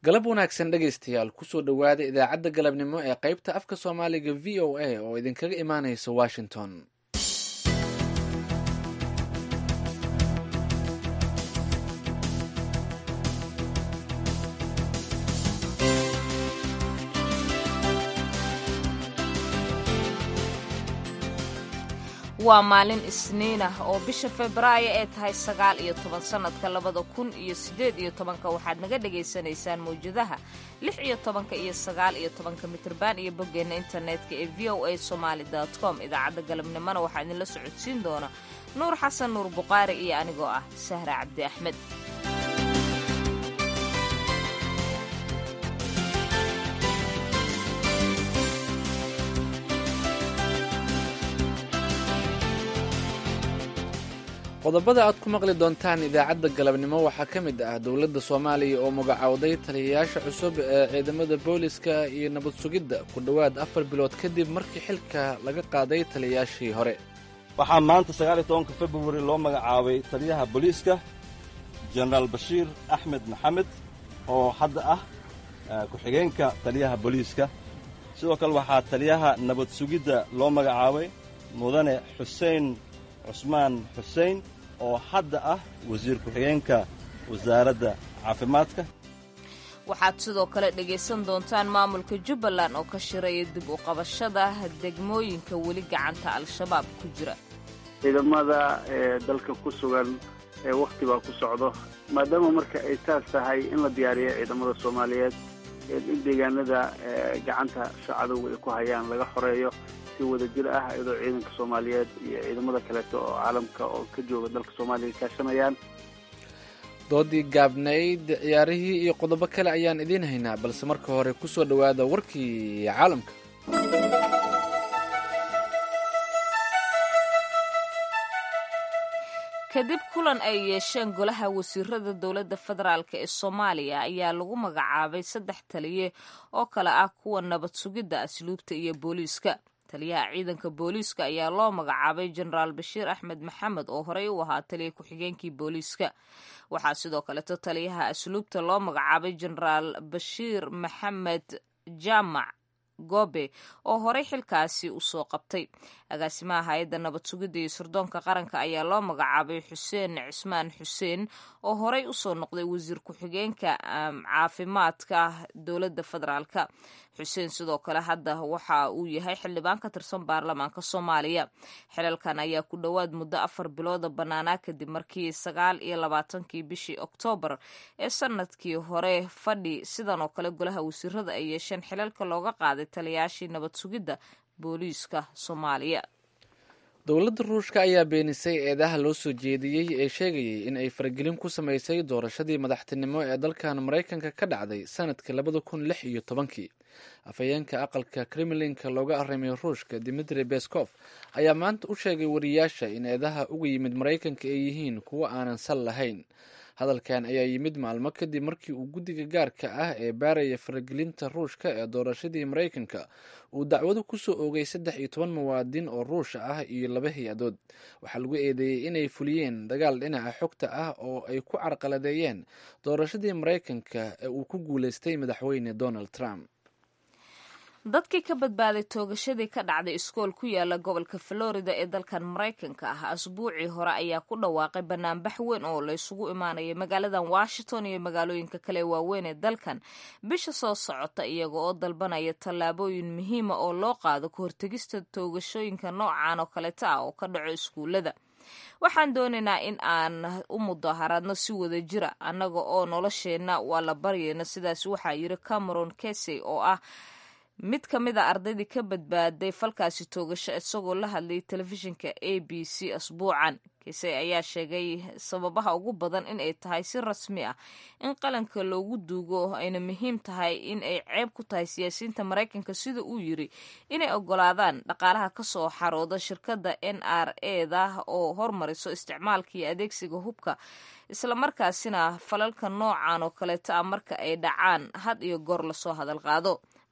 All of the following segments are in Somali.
galab wanaagsan dhegaystayaal kusoo dhowaada idaacadda galabnimo ee qaybta afka soomaaliga v o a oo idinkaga imaanaysa washington. waa maalin isniin ah oo bisha Febraayo ee tahay 19 sanadka 2018 waxaad naga dhagaysanaysaan mawjadaha 16 iyo 19 mitirban iyo boggeena internetka ee voasomali.com. idaacadda galabnimona waxaa idinla socodsiin doona Nuur Xasan Nuur Buqaari iyo anigoo ah Sahra Cabdi Axmed. qodobada aad ku maqli doontaan idaacadda galabnimo waxaa ka mid ah dowladda Soomaaliya oo magacowday taliyayaasha cusub ee ciidamada booliska iyo nabad sugidda ku dhowaad 4 bilood kadib markii xilka laga qaaday taliyayaashii hore. waxaa maanta 19 February loo magacaabay taliyaha booliska General Bashiir Axmed Maxamed oo hadda ah ku-xigeenka taliyaha booliska. sidoo kale waxaa taliyaha nabad sugidda loo magacaabay mudane Xuseen Cusmaan Xuseen oo hadda ah wasiir ku-xigeenka wasaaradda caafimaadka. waxaad sidoo kale dhegaysan doontaan maamulka Jubbaland oo ka shiraya dib u qabashada degmooyinka weli gacanta al-shabaab ku jira. ciidamada dalka ku sugan waqti baa ku socdo maadaama marka ay taas tahay in la diyaariyo ciidamada Soomaaliyeed in deegaanada gacanta shacabku ay ku hayaan laga xoreeyo si wada jir ah iyadoo ciidanka Soomaaliyeed iyo ciidamada kale oo caalamka oo ka jooga dalka Soomaaliya ka shaqeeyaan. doodii gaabnayd ciyaarihii iyo qodobo kale ayaan idin haynaa balse marka hore ku soo dhawaada warkii caalamka. kadib kulan ay yeesheen golaha wasiirada dowladda federaalk ee Soomaaliya ayaa lagu magacaabay 3 taliye oo kala ah kuwa nabad sugidda, asluubta iyo booliiska. taliyaha ciidanka booliiska ayaa loo magacaabay General Bashiir Axmed Maxamed oo horey u ahaa taliye ku-xigeenkii booliiska. waxaa sidoo kaleeto taliyaha asluubta loo magacaabay General Bashiir Maxamed Jaamac Goobe oo horey xilkaasi u soo qabtay. agaasimaha hay'adda nabad sugidda iyo sirdoonka qaranka ayaa loo magacaabay Xuseen Cismaan Xuseen oo horey u soo noqday wasiir ku-xigeenka caafimaadka dowladda federaalka. Xuseen sidoo kale hadda waxa uu yahay xildhibaan ka tirsan baarlamaanka Soomaaliya. xilalkan ayaa ku dhowaad muddo 4 bilood banaanaa kadib markii 29 bishii Oktoobar ee sanadkii hore fadhi sidan oo kale golaha wasiirada ay yeesheen xilalka looga qaaday taliyayaashii nabad sugidda booliiska Soomaaliya. dowladda Ruushka ayaa beenisay eedaha loo soo jeediyey ee sheegayay in ay faragelin ku samaysay doorashadii madaxtinimo ee dalkan Mareykanka ka dhacday sanadka 2016. afhayeenka aqalka Kremlinka looga arrimay Ruushka Dmitry Peskov ayaa maanta u sheegay wariyaasha in eedaha uga yimid Mareykanka ay yihiin kuwo aanan sal lahayn. hadalkan ayaa yimid maalmo kadib markii uu guddiga gaarka ah ee baaraya faragelinta Ruushka ee doorashadii Mareykanka uu dacwado ku soo oogay 13 muwaadin oo Ruush ah iyo 2 hay-adood. waxaa lagu eedeeyey inay fuliyeen dagaal dhinaca xogta ah oo ay ku carqaladeeyeen doorashadii Mareykanka ee uu ku guuleystay madaxweyne Donald Trump. dadkii ka badbaaday toogashadii ka dhacday iskool ku yaala gobolka Florida ee dalkan Mareykanka ah asbuucii hore ayaa ku dhawaaqay banaanbax weyn oo la isugu imaanayay magaaladan Washington iyo magaalooyinka kale waaweyn ee dalkan bisha soo socota iyaga oo dalbanaya tallaabooyin muhiim ah oo loo qaado ka hortagista toogashooyinka noocan oo kaleeta ah oo ka dhaco iskuulada. waxaan doonaynaa in aan u mudaharaadno si wada jira annaga oo nolosheenna waa la baryayna, sidaas waxaa yiri Cameron Casey oo ah mid ka mid a ardaydii ka badbaaday falkaasi toogasho isagoo la hadlayay telefishinka ABC asbuucan. Casey ayaa sheegay sababaha ugu badan in ay tahay si rasmi ah in qalanka loogu duugo ayna muhiim tahay in ay ceeb ku tahay siyaasiyiinta Mareykanka sida uu yiri inay ogolaadaan dhaqaalaha ka soo xarooda shirkadda NRA-da oo hormariso isticmaalka iyo adeegsiga hubka, isla markaasina falalka noocan oo kaleeta marka ay dhacaan had iyo goor lasoo hadal qaado.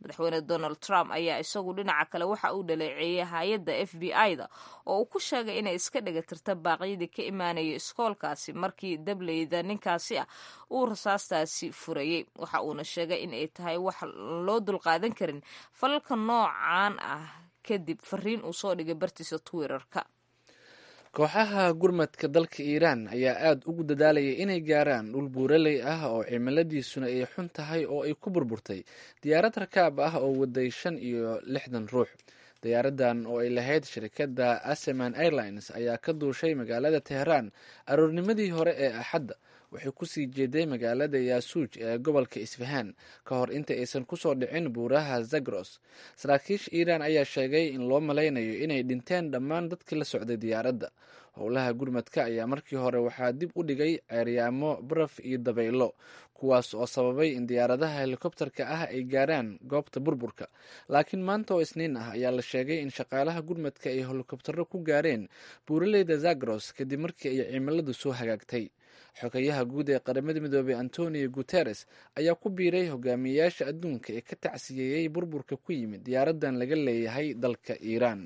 madaxweyne donald trump ayaa isagu dhinaca kale waxa uu dhaleeceeyey hay-adda FBI-da oo uu ku sheegay inay iska dhagatirta baaqyadii ka imaanayay iskoolkaasi markii dableyda ninkaasi ah uu rasaastaasi furayey. waxa uuna sheegay in ay tahay wax loo dulqaadan karin falalka noocaan ah kadib fariin uu soo dhigay bartiisa Twitter-ka. kooxaha gurmadka dalka Iiraan ayaa aad ugu dadaalaya inay gaaraan dhul buuraley ah oo cimiladiisuna ay xun tahay oo ay ku burburtay diyaarad rakaab ah oo waday 65 ruux. diyaaradan oo ay lahayd shirkadda Aseman Airlines ayaa ka duushay magaalada Tehran aroornimadii hore ee Axadda. waxay kusii jeeday magaalada Yaasuuj ee gobolka Isfahan ka hor inta aysan kusoo dhicin buuraha Zagros. saraakiisha Iiraan ayaa sheegay in loo malaynayo inay dhinteen dhammaan dadkii la socday diyaaradda. howlaha gurmadka ayaa markii hore waxaa dib u dhigay ceeryaamo, baraf iyo dabaylo, kuwaas oo sababay in diyaaradaha helikobtarka ah ay gaaraan goobta burburka. laakiin maanta oo Isniin ah ayaa la sheegay in shaqaalaha gurmadka ay helikobtaro ku gaareen buuraleyda Zagros kadib markii ay cimiladu soo hagaagtay. xogayaha guud ee qaramada midoobay Antonio Guterres ayaa ku biiray hogaamiyayaasha adduunka ee ka tacsiyeeyey burburka ku yimid diyaaradan laga leeyahay dalka Iiraan.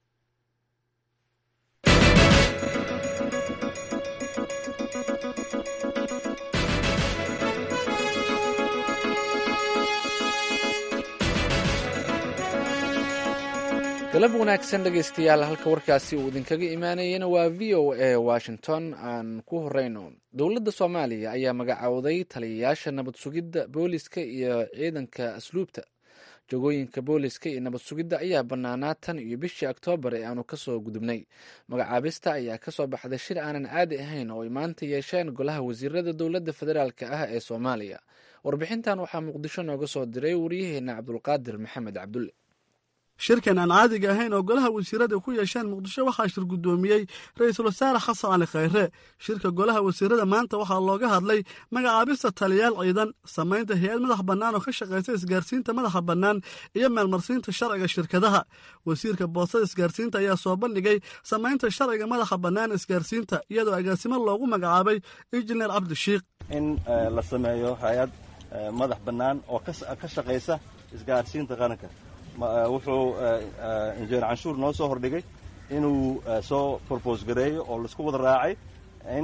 galab wanaagsan dhegaystayaal, halka warkaasi uu idinkaga imaanayana waa VOA Washington. aan ku horeyno, dowladda Soomaaliya ayaa magacowday taliyayaasha nabad sugidda, booliska iyo ciidanka asluubta. jagooyinka booliska iyo nabad sugidda ayaa bannaanaa tan iyo bishii Oktoobar ee aanu kasoo gudubnay. magacaabista ayaa kasoo baxday shir aanan caadi ahayn oo ay maanta yeesheen golaha wasiirada dowladda federaalka ah ee Soomaaliya. warbixintan waxaa Muqdisho nooga soo diray wariyaheena Cabdulqaadir Maxamed Cabdulle. shirkan aan caadiga ahayn oo golaha wasiirada ku yeesheen Muqdisho waxaa shir gudoomiyey ra'iisul wasaare Xasan Cali Khayre. shirka golaha wasiirada maanta waxaa looga hadlay magacaabista taliyayaal ciidan, samaynta hay'ad madax bannaan oo ka shaqeysa isgaarsiinta madaxa bannaan iyo meelmarsiinta sharciga shirkadaha. wasiirka boostada isgaarsiinta ayaa soo bandhigay samaynta sharciga madaxa bannaan isgaarsiinta iyadoo agaasimo loogu magacaabay injineer Cabdishiikh. in la sameeyo hay'ad madax bannaan oo ka shaqeysa isgaarsiinta qaranka. wuxuu injineer canshuur noo soo hordhigay inuu soo propose gareeyo oo laisku wada raacay in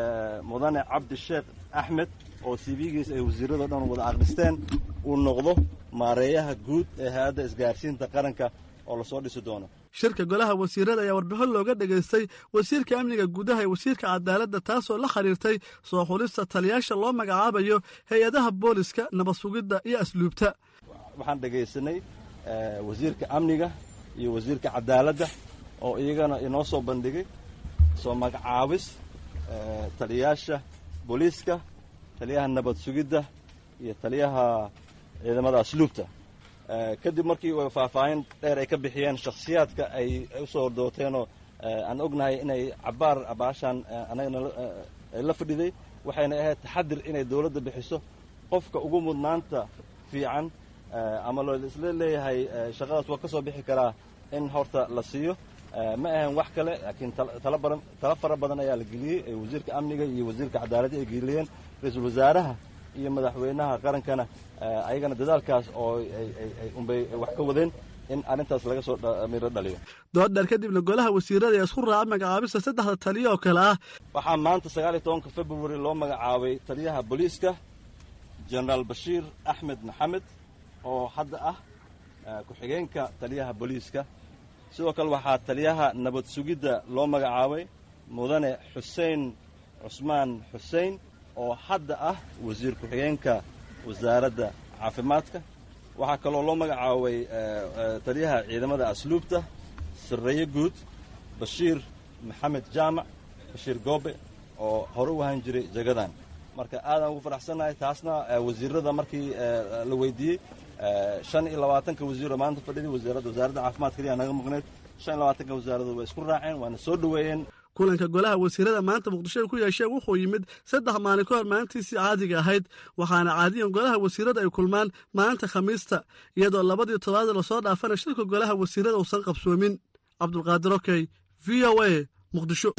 mudane Cabdishiikh Axmed oo CV-giisa ay wasiirada dhan wada aqristeen uu noqdo maareeyaha guud ee hay'adda isgaarsiinta qaranka oo lasoo dhisi doono. shirka golaha wasiirada ayaa warbixin looga dhageystay wasiirka amniga gudaha iyo wasiirka cadaaladda, taasoo la xiriirtay soo xulista taliyayaasha loo magacaabayo hay-adaha booliska, nabad sugidda iyo asluubta. waxaan dhegaysanay wasiirka amniga iyo wasiirka cadaaladda oo iyagana inoo soo bandhigay soo magacaabis taliyayaasha booliiska, taliyaha nabad sugidda iyo taliyaha ciidamada asluubta. kadib markii faahfaahin dheer ay ka bixiyeen shakhsiyaadka ay u soo dooteenoo aan ognahay inay cabbaar abaashaan anagana la fadhiday, waxayna ahayd taxadir inay dawladda bixiso qofka ugu mudnaanta fiican ama loo isla leeyahay shaqadaas waa ka soo bixi karaa in horta la siiyo. ma ahan wax kale, laakiin tala fara badan ayaa la geliyey. wasiirka amniga iyo wasiirka cadaaladda ay geliyeen, ra-iisul wasaaraha iyo madaxweynaha qarankana ayagana dadaalkaas oo unbay wax ka wadeen in arrintaas laga soo miro dhaliyo. doodheer kadibna golaha wasiirada ayaa isku raacay magacaabista 3 taliya oo kale ah. waxaa maanta 19 February loo magacaabay taliyaha booliiska General Bashiir Ahmed Maxamed oo hadda ah ku-xigeenka taliyaha booliiska. sidoo kale waxaa taliyaha nabad sugidda loo magacaabay mudane Xuseen Cusmaan Xuseen oo hadda ah wasiir ku-xigeenka wasaaradda caafimaadka. waxaa kaloo loo magacaabay taliyaha ciidamada asluubta Sarreeye Guud Bashiir Maxamed Jaamac Bashiir Goobe oo hore u ahaan jiray jagadan. marka aadaan ugu faraxsanahay. taasna wasiirada markii la weydiiyey 25 wasiir oo maanta fadhiday wasaaradda caafimaadka ayaa naga maqneed. 25 wasaaradu way isku raaceen waana soo dhaweeyeen. kulanka golaha wasiirada maanta Muqdisho ay ku yeesheen wuxuu yimid 3 maalin ka hor maalintiisii caadiga ahayd, waxaana caadiyan golaha wasiirada ay kulmaan maalinta Khamiista, iyadoo 2 toddobaad la soo dhaafana shirka golaha wasiirada uusan qabsoomin. Cabdulqaadir Okey, VOA, Muqdisho.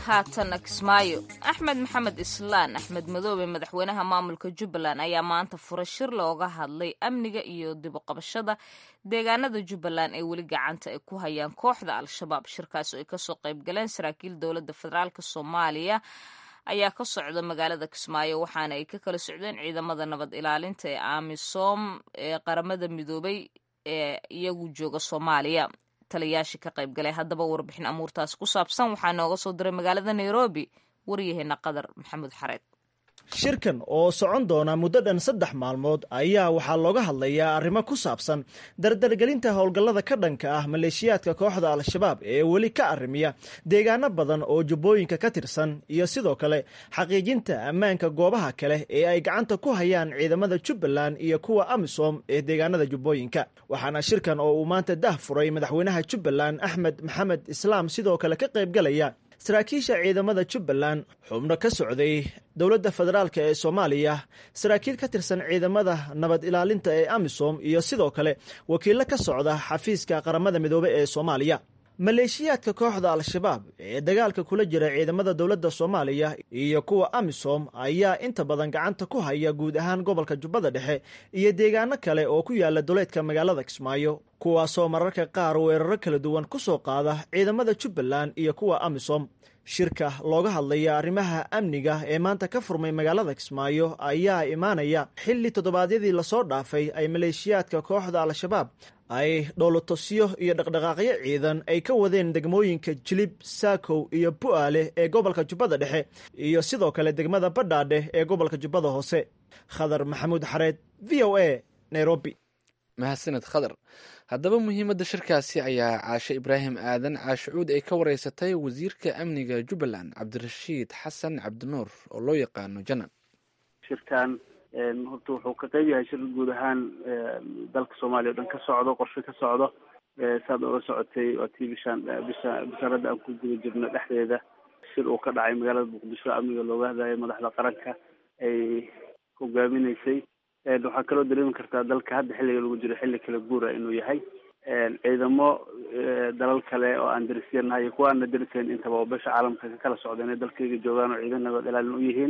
haatana kismaayo. axmed maxamed islaan axmed madoobe madaxweynaha maamulka jubbaland ayaa maanta furay shir looga hadlay amniga iyo dib u qabashada deegaanada jubbaland ee weli gacanta ay ku hayaan kooxda al-shabaab. shirkaas oo ay kasoo qayb galeen saraakiil dowladda federaalk soomaaliya ayaa ka socda magaalada kismaayo, waxaana ay ka kala socdeen ciidamada nabad ilaalinta ee amisom ee qaramada midoobay ee iyagu jooga soomaaliya. taliyayaashii ka qayb galay haddaba warbixin amuurtaas ku saabsan waxaa nooga soo diray magaalada nairobi waryaheena qadar maxamuud xareed. shirkan oo socon doona muddo dhan 3 maalmood ayaa waxaa looga hadlayaa arrimo ku saabsan dardargelinta howlgallada ka dhanka ah maleeshiyaadka kooxda al-shabaab ee weli ka arrimiya deegaano badan oo jubbooyinka ka tirsan iyo sidoo kale xaqiijinta ammaanka goobaha kale ee ay gacanta ku hayaan ciidamada jubbaland iyo kuwa amisom ee deegaanada jubbooyinka. waxaana shirkan oo uu maanta dah furay madaxweynaha jubbaland axmed maxamed islaam sidoo kale ka qayb galaya saraakiisha ciidamada jubbaland, xubno ka socday dowladda federaalk ee soomaaliya, saraakiil ka tirsan ciidamada nabad ilaalinta ee amisom iyo sidoo kale wakiillo ka socda xafiiska qaramada midoobe ee soomaaliya. maleeshiyaadka kooxda al-shabaab ee dagaalka kula jira ciidamada dowladda soomaaliya iyo kuwa amisom ayaa inta badan gacanta ku haya guud ahaan gobolka jubbada dhexe iyo deegaano kale oo ku yaala duleedka magaalada kismaayo, kuwaasoo mararka qaar weeraro kala duwan ku soo qaada ciidamada jubbaland iyo kuwa amisom. shirka looga hadlaya arrimaha amniga ee maanta ka furmay magaalada kismaayo ayaa imaanaya xilli toddobaadyadii lasoo dhaafay ay maleeshiyaadka kooxda al-shabaab ay dhoolotosyo iyo dhaqdhaqaaqyo ciidan ay ka wadeen degmooyinka jilib, saakow iyo bu'aale ee gobolka jubbada dhexe iyo sidoo kale degmada badhaadhe ee gobolka jubbada hoose. khadar maxamuud xareed, v o a, nairobi. mahadsaned khadar. haddaba muhiimadda shirkaasi ayaa caashe ibraahim aadan caashicuud ay ka wareysatay wasiirka amniga jubbaland cabdirashiid xasan cabdinuur oo loo yaqaano janan. shirkan horta wuxuu ka qayb yahay shir guud ahaan dalka soomaaliya o dhan ka socdo, qorshe ka socdo. saad oga socotay waa tii bishaarada aan ku guda jirno dhexdeeda shir uu ka dhacay magaalada muqdisho, amniga looga hadlayo, madaxda qaranka ay hogaaminaysay. waxaa kaloo dareemi kartaa dalka hadda xilliga lagu jiro xilli kala guura inuu yahay. ciidamo dalal kale oo aan darisyannahay iyo kuwa aana darisayn intaba oo besha caalamka ka kala socda inay dalkayga joogaan oo ciidan nabad ilaalin u yihiin.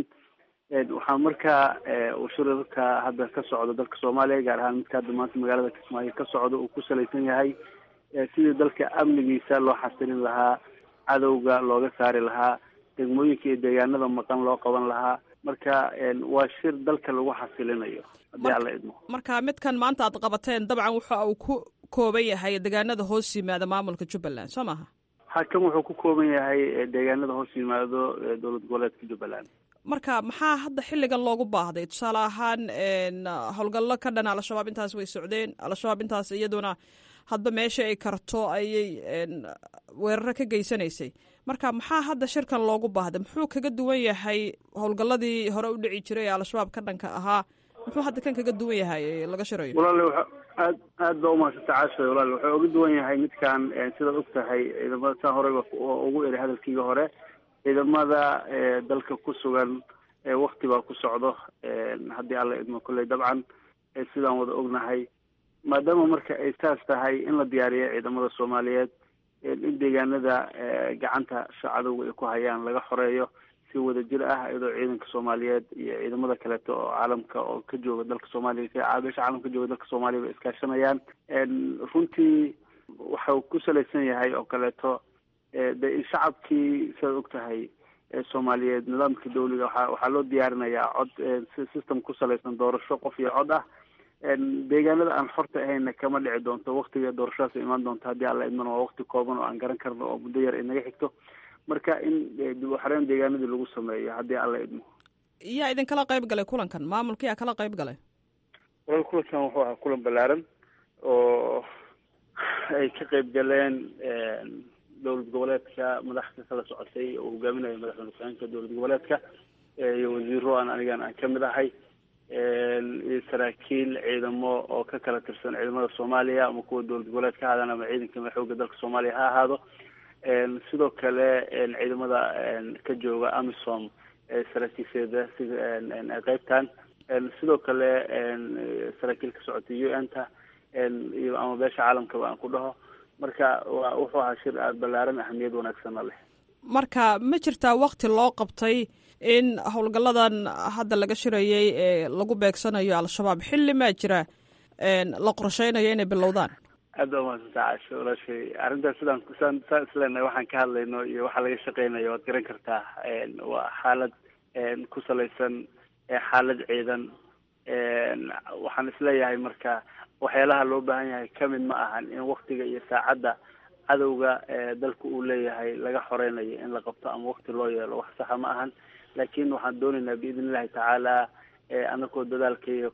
waxaa markaa uu shirarka hadda ka socdo dalka soomaaliya, gaar ahaan midka hadda maanta magaalada kismaayo ka socdo, uu ku salaysan yahay sidii dalka amnigiisa loo xasilin lahaa, cadowga looga saari lahaa, degmooyinka iyo deegaanada maqan loo qaban lahaa. marka waa shir dalka lagu xasilinayo haddii alla idmo. marka midkan maanta aad qabateen dabcan waxa uu ku kooban yahay deegaanada hoos yimaada maamulka jubbaland, soo maaha? hakan wuxuu ku kooban yahay deegaanada hoos yimaado dowlad goboleedka jubbaland. marka maxaa hadda xilligan loogu baahday? tusaale ahaan howlgallo ka dhan al-shabaab intaas way socdeen, al-shabaab intaas iyaduna hadba meesha ay karto ayay weeraro ka geysanaysay. marka maxaa hadda shirkan loogu baahday? muxuu kaga duwan yahay howlgalladii hore u dhici jiray ee al-shabaab ka dhanka ahaa? muxuu hadda kan kaga duwan yahay laga shirayo? walaale aad baa umahadsanta caasha. walaale wuxuu uga duwan yahay midkan sidaad og tahay ciidamada saa horeyba ugu eri hadalkiiga hore, ciidamada dalka ku sugan wakti baa ku socdo haddii alla idmo kolley dabcan sidaan wada ognahay. maadaama marka ay saas tahay in la diyaariyo ciidamada soomaaliyeed in deegaanada gacanta shacadowga ay ku hayaan laga xoreeyo si wada jir ah, iyadoo ciidanka soomaaliyeed iyo ciidamada kaleeto oo caalamka oo ka jooga dalka soomaaliya, beesha caalamka ka jooga dalka soomaaliya bay iskaashanayaan. runtii waxau ku salaysan yahay oo kaleeto de in shacabkii sidaad og tahay soomaaliyeed nidaamka dawliga waxaa loo diyaarinayaa cod system ku salaysan doorasho qof iyo cod ah. deegaanada aan xorta ahayna kama dhici doonto, waktiga doorashadaas imaan doonto haddii alla idmana waa wakti kooban oo aan garan karno oo muddo yar inaga xigto. marka in dib u xareen deegaanadii lagu sameeyo haddii alla idmo. yaa idinkala qayb galay kulankan? maamulka yaa kala qayb galay? kulankan wuxuu ahaa kulan ballaaran oo ay ka qayb galeen dowlad goboleedka madaxda kala socotay oo hogaaminaya madaxweyne ku-xigeenka dowlad goboleedka iyo wasiiro anigan aan kamid ahay, iyo saraakiil ciidamo oo ka kala tirsan ciidamada soomaaliya ama kuwa dowlad goboleed ka ahaadaan ama ciidanka xooga dalka soomaaliya ha ahaado. sidoo kale ciidamada ka jooga amisom saraakiisheeda qaybtan, sidoo kale saraakiil ka socotay UN-ta iyo ama beesha caalamkaba aan ku dhaho. marka wuxuu ahaa shir aada ballaaran, ahamiyad wanaagsanna leh. marka ma jirtaa wakti loo qabtay in howlgalladan hadda laga shirayay ee lagu beegsanayo al-shabaab xilli maa jira la qorsheynayo inay bilowdaan? aad baa umaadsantaa caasho walaashay arrintaas sidaan isleenahay waxaan ka hadlayno iyo waxaa laga shaqeynayo waad garan kartaa waa xaalad ku salaysan xaalad ciidan waxaan isleeyahay marka waxyaalaha loo baahan yahay kamid ma ahan in waktiga iyo saacadda cadowga dalka uu leeyahay laga xoreynayo in la qabto ama wakti loo yeelo wax saxa ma ahan laakin waxaan doonaynaa biidn illahi tacaala anakoo dadaalkaiyo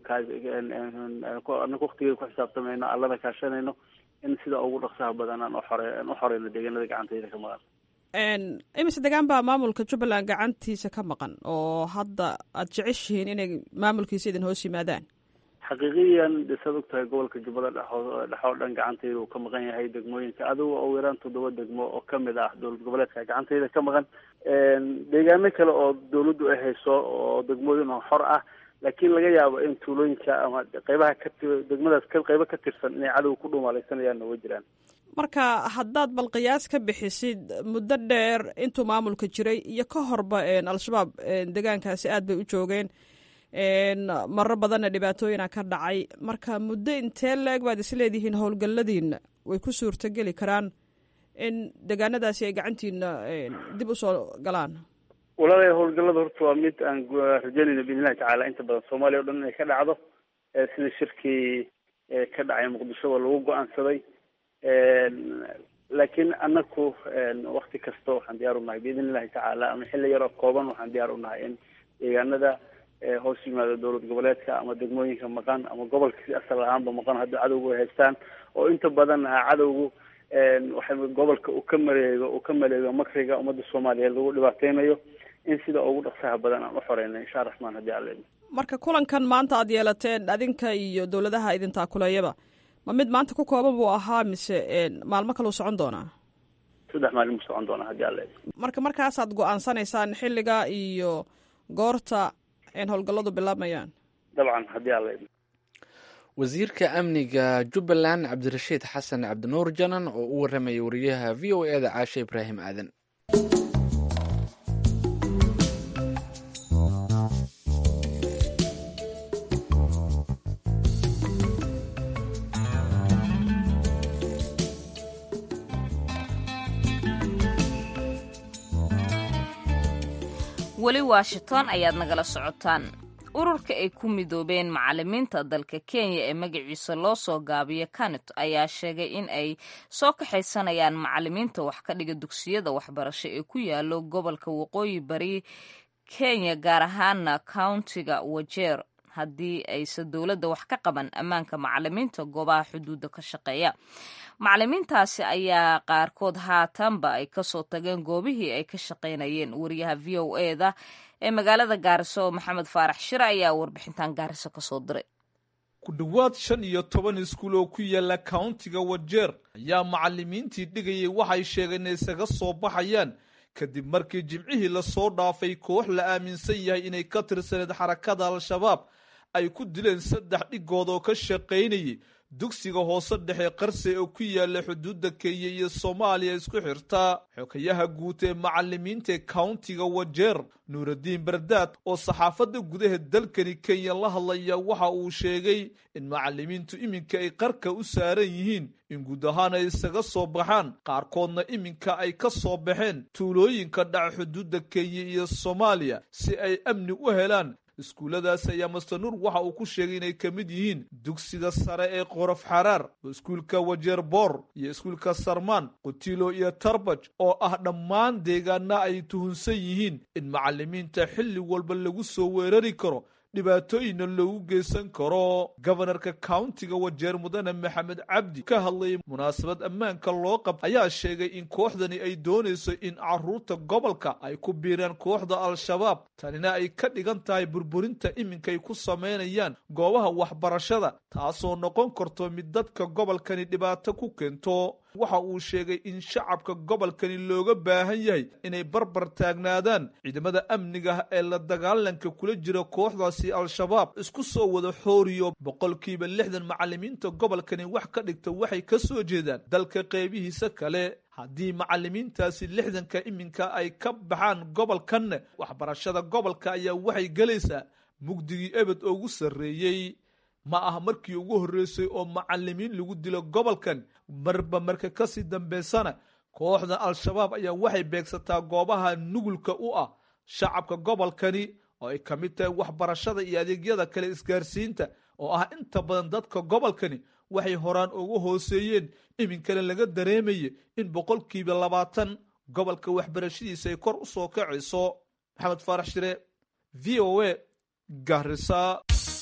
anako waktigeeda ku xisaabtamayno allana kaashanayno in sida ugu dhaqsaha badan aan uxoreyno deegaanada gacantayda ka maqan. imise degaan baa maamulka Jubbaland gacantiisa ka maqan oo hadda aad jeceshihiin inay maamulkiisa idin hoos yimaadaan? xaqiiqiyan saad og tahay gobolka jubbada dhexoo dhan gacantayda uu ka maqan yahay degmooyinka adiga oo yaraan 7 degmo oo kamid ah dowlad goboleedka gacantayda ka maqan deegaano kale oo dawladdu ay hayso oo degmooyin oo xor ah laakiin laga yaabo in tuulooyinka ama qaybaha degmadaas qaybo ka tirsan inay cadow ku dhuumaalaysanayaan way jiraan. marka haddaad bal qiyaas ka bixisid muddo dheer intuu maamulka jiray iyo ka horba al-shabaab deegaankaasi aad bay u joogeen marar badanna dhibaatooyina ka dhacay marka muddo intee la-eg baad isleedihiin howlgalladiina way ku suurtogeli karaan in deegaanadaasi ay gacantiina dib usoo galaan? walaalahay howlgallada horta waa mid aan rajaynayno biidnillahi tacaala inta badan soomaaliya o dhan inay ka dhacdo sida shirkii ka dhacay muqdisho waa lagu go-aansaday laakiin anaku wakti kasta waxaan diyaar unahay biidn illahi tacaala ama xilli yaroo kooban waxaan diyaar unahay in deegaanada hoos yimaado dowlad goboleedka ama degmooyinka maqan ama gobolka si asal ahaanba maqan hadda cadowga ay haystaan oo inta badan cadowgu waxay gobolka uu ka maleego makriga ummadda soomaaliyeed lagu dhibaateynayo in sida ugu dhaqsaha badan aan u xoreyno insha raxmaan haddii alle. marka kulankan maanta aad yeelateen adinka iyo dowladaha idin taakuleeyaba ma mid maanta ku kooban buu ahaa mise maalmo kaleu socon doonaa? 3 maalin buu socon doonaa haddii alle. markaasaad go-aansanaysaan xilliga iyo goorta howlgalladu bilaabmayaan? dabcan haddii alle. wasiirka amniga Jubbaland Cabdirashiid Xasan Cabdinuur Janan oo u waramayay wariyaha VOA-da Caashe Ibraahim Aadan. weli Washington ayaad nagala socotaan. ururka ay ku midoobeen macallimiinta dalka Kenya ee magaciisa loo soo gaabiyo KANUT ayaa sheegay in ay soo kaxaysanayaan macallimiinta wax ka dhiga dugsiyada waxbarasho ee ku yaalo gobolka waqooyi bari Kenya gaar ahaana countiga Wajir haddii aysan dowladda wax ka qaban ammaanka macallimiinta goobaha xuduudda ka shaqeeya. macallimiintaasi ayaa qaarkood haatanba ay kasoo tageen goobihii ay ka shaqaynayeen. wariyaha VOA-da ee magaalada Gaariso Maxamed Faarax Shire ayaa warbixintan Gaariso kasoo diray. ku dhawaad 15 iskuul oo ku yaala countiga Wajir ayaa macallimiintii dhigayay waxay sheegeen inay isaga soo baxayaan kadib markii jimcihii la soo dhaafay koox la aaminsan yahay inay ka tirsaneed xarakada al-shabaab ay ku dileen 3 dhigood oo ka shaqaynayay dugsiga hoose dhexe qarse oo ku yaala xuduudda Kenya iyo Soomaaliya isku xirta. xogayaha guud ee macallimiinta countiga Wajir Nuuruddin Bardaad oo saxaafadda gudaha dalkani Kenya la hadlaya waxa uu sheegay in macallimiintu iminka ay qarka u saaran yihiin in guud ahaan ay isaga soo baxaan qaarkoodna iminka ay ka soo baxeen tuulooyinka dhaca xuduudda Kenya iyo Soomaaliya si ay amni u helaan. iskuuladaas ayaa Master Nuur waxa uu ku sheegay inay ka mid yihiin dugsiga sare ee Qorof Xaraar, iskuulka Wajir Boor iyo iskuulka Sarmaan, Qutilo iyo Tarbaj oo ah dhammaan deegaana ay tuhunsan yihiin in macallimiinta xilli walba lagu soo weerari karo dhibaatooyinna loogu geysan karo. gobanarka countiga Wajir Mudane Maxamed Cabdi ka hadlayay munaasabad ammaanka loo qabtay ayaa sheegay in kooxdani ay doonayso in caruurta gobolka ay ku biiraan kooxda al-shabaab tanina ay ka dhigan tahay burburinta iminkay ku sameynayaan goobaha waxbarashada taasoo noqon karto mid dadka gobolkani dhibaato ku keento. waxa uu sheegay in shacabka gobolkani looga baahan yahay inay barbar taagnaadaan ciidamada amniga ee la dagaalanka kula jira kooxdaasi al-shabaab isku soo wada xooriyo 60% macallimiinta gobolkani wax ka dhigta waxay ka soo jeedaan dalka qeybihiisa kale haddii macallimiintaasi 60 iminka ay ka baxaan gobolkan waxbarashada gobolka ayaa waxay galaysaa mugdigii ebed ugu sarreeyay ma aha markii ugu horreysay oo macallimiin lagu dilo gobolkan marba marka kasii dambeysana kooxda al-shabaab ayaa waxay beegsataa goobaha nugulka u ah shacabka gobolkani oo ay ka mid tahay waxbarashada iyo adeegyada kale isgaarsiinta oo ah inta badan dadka gobolkani waxay horaan ugu hooseeyeen iminkana laga dareemaya in 20% gobolka waxbarashadiisa ay kor u soo kacayso. maxamed faarax shire VOA Garissa.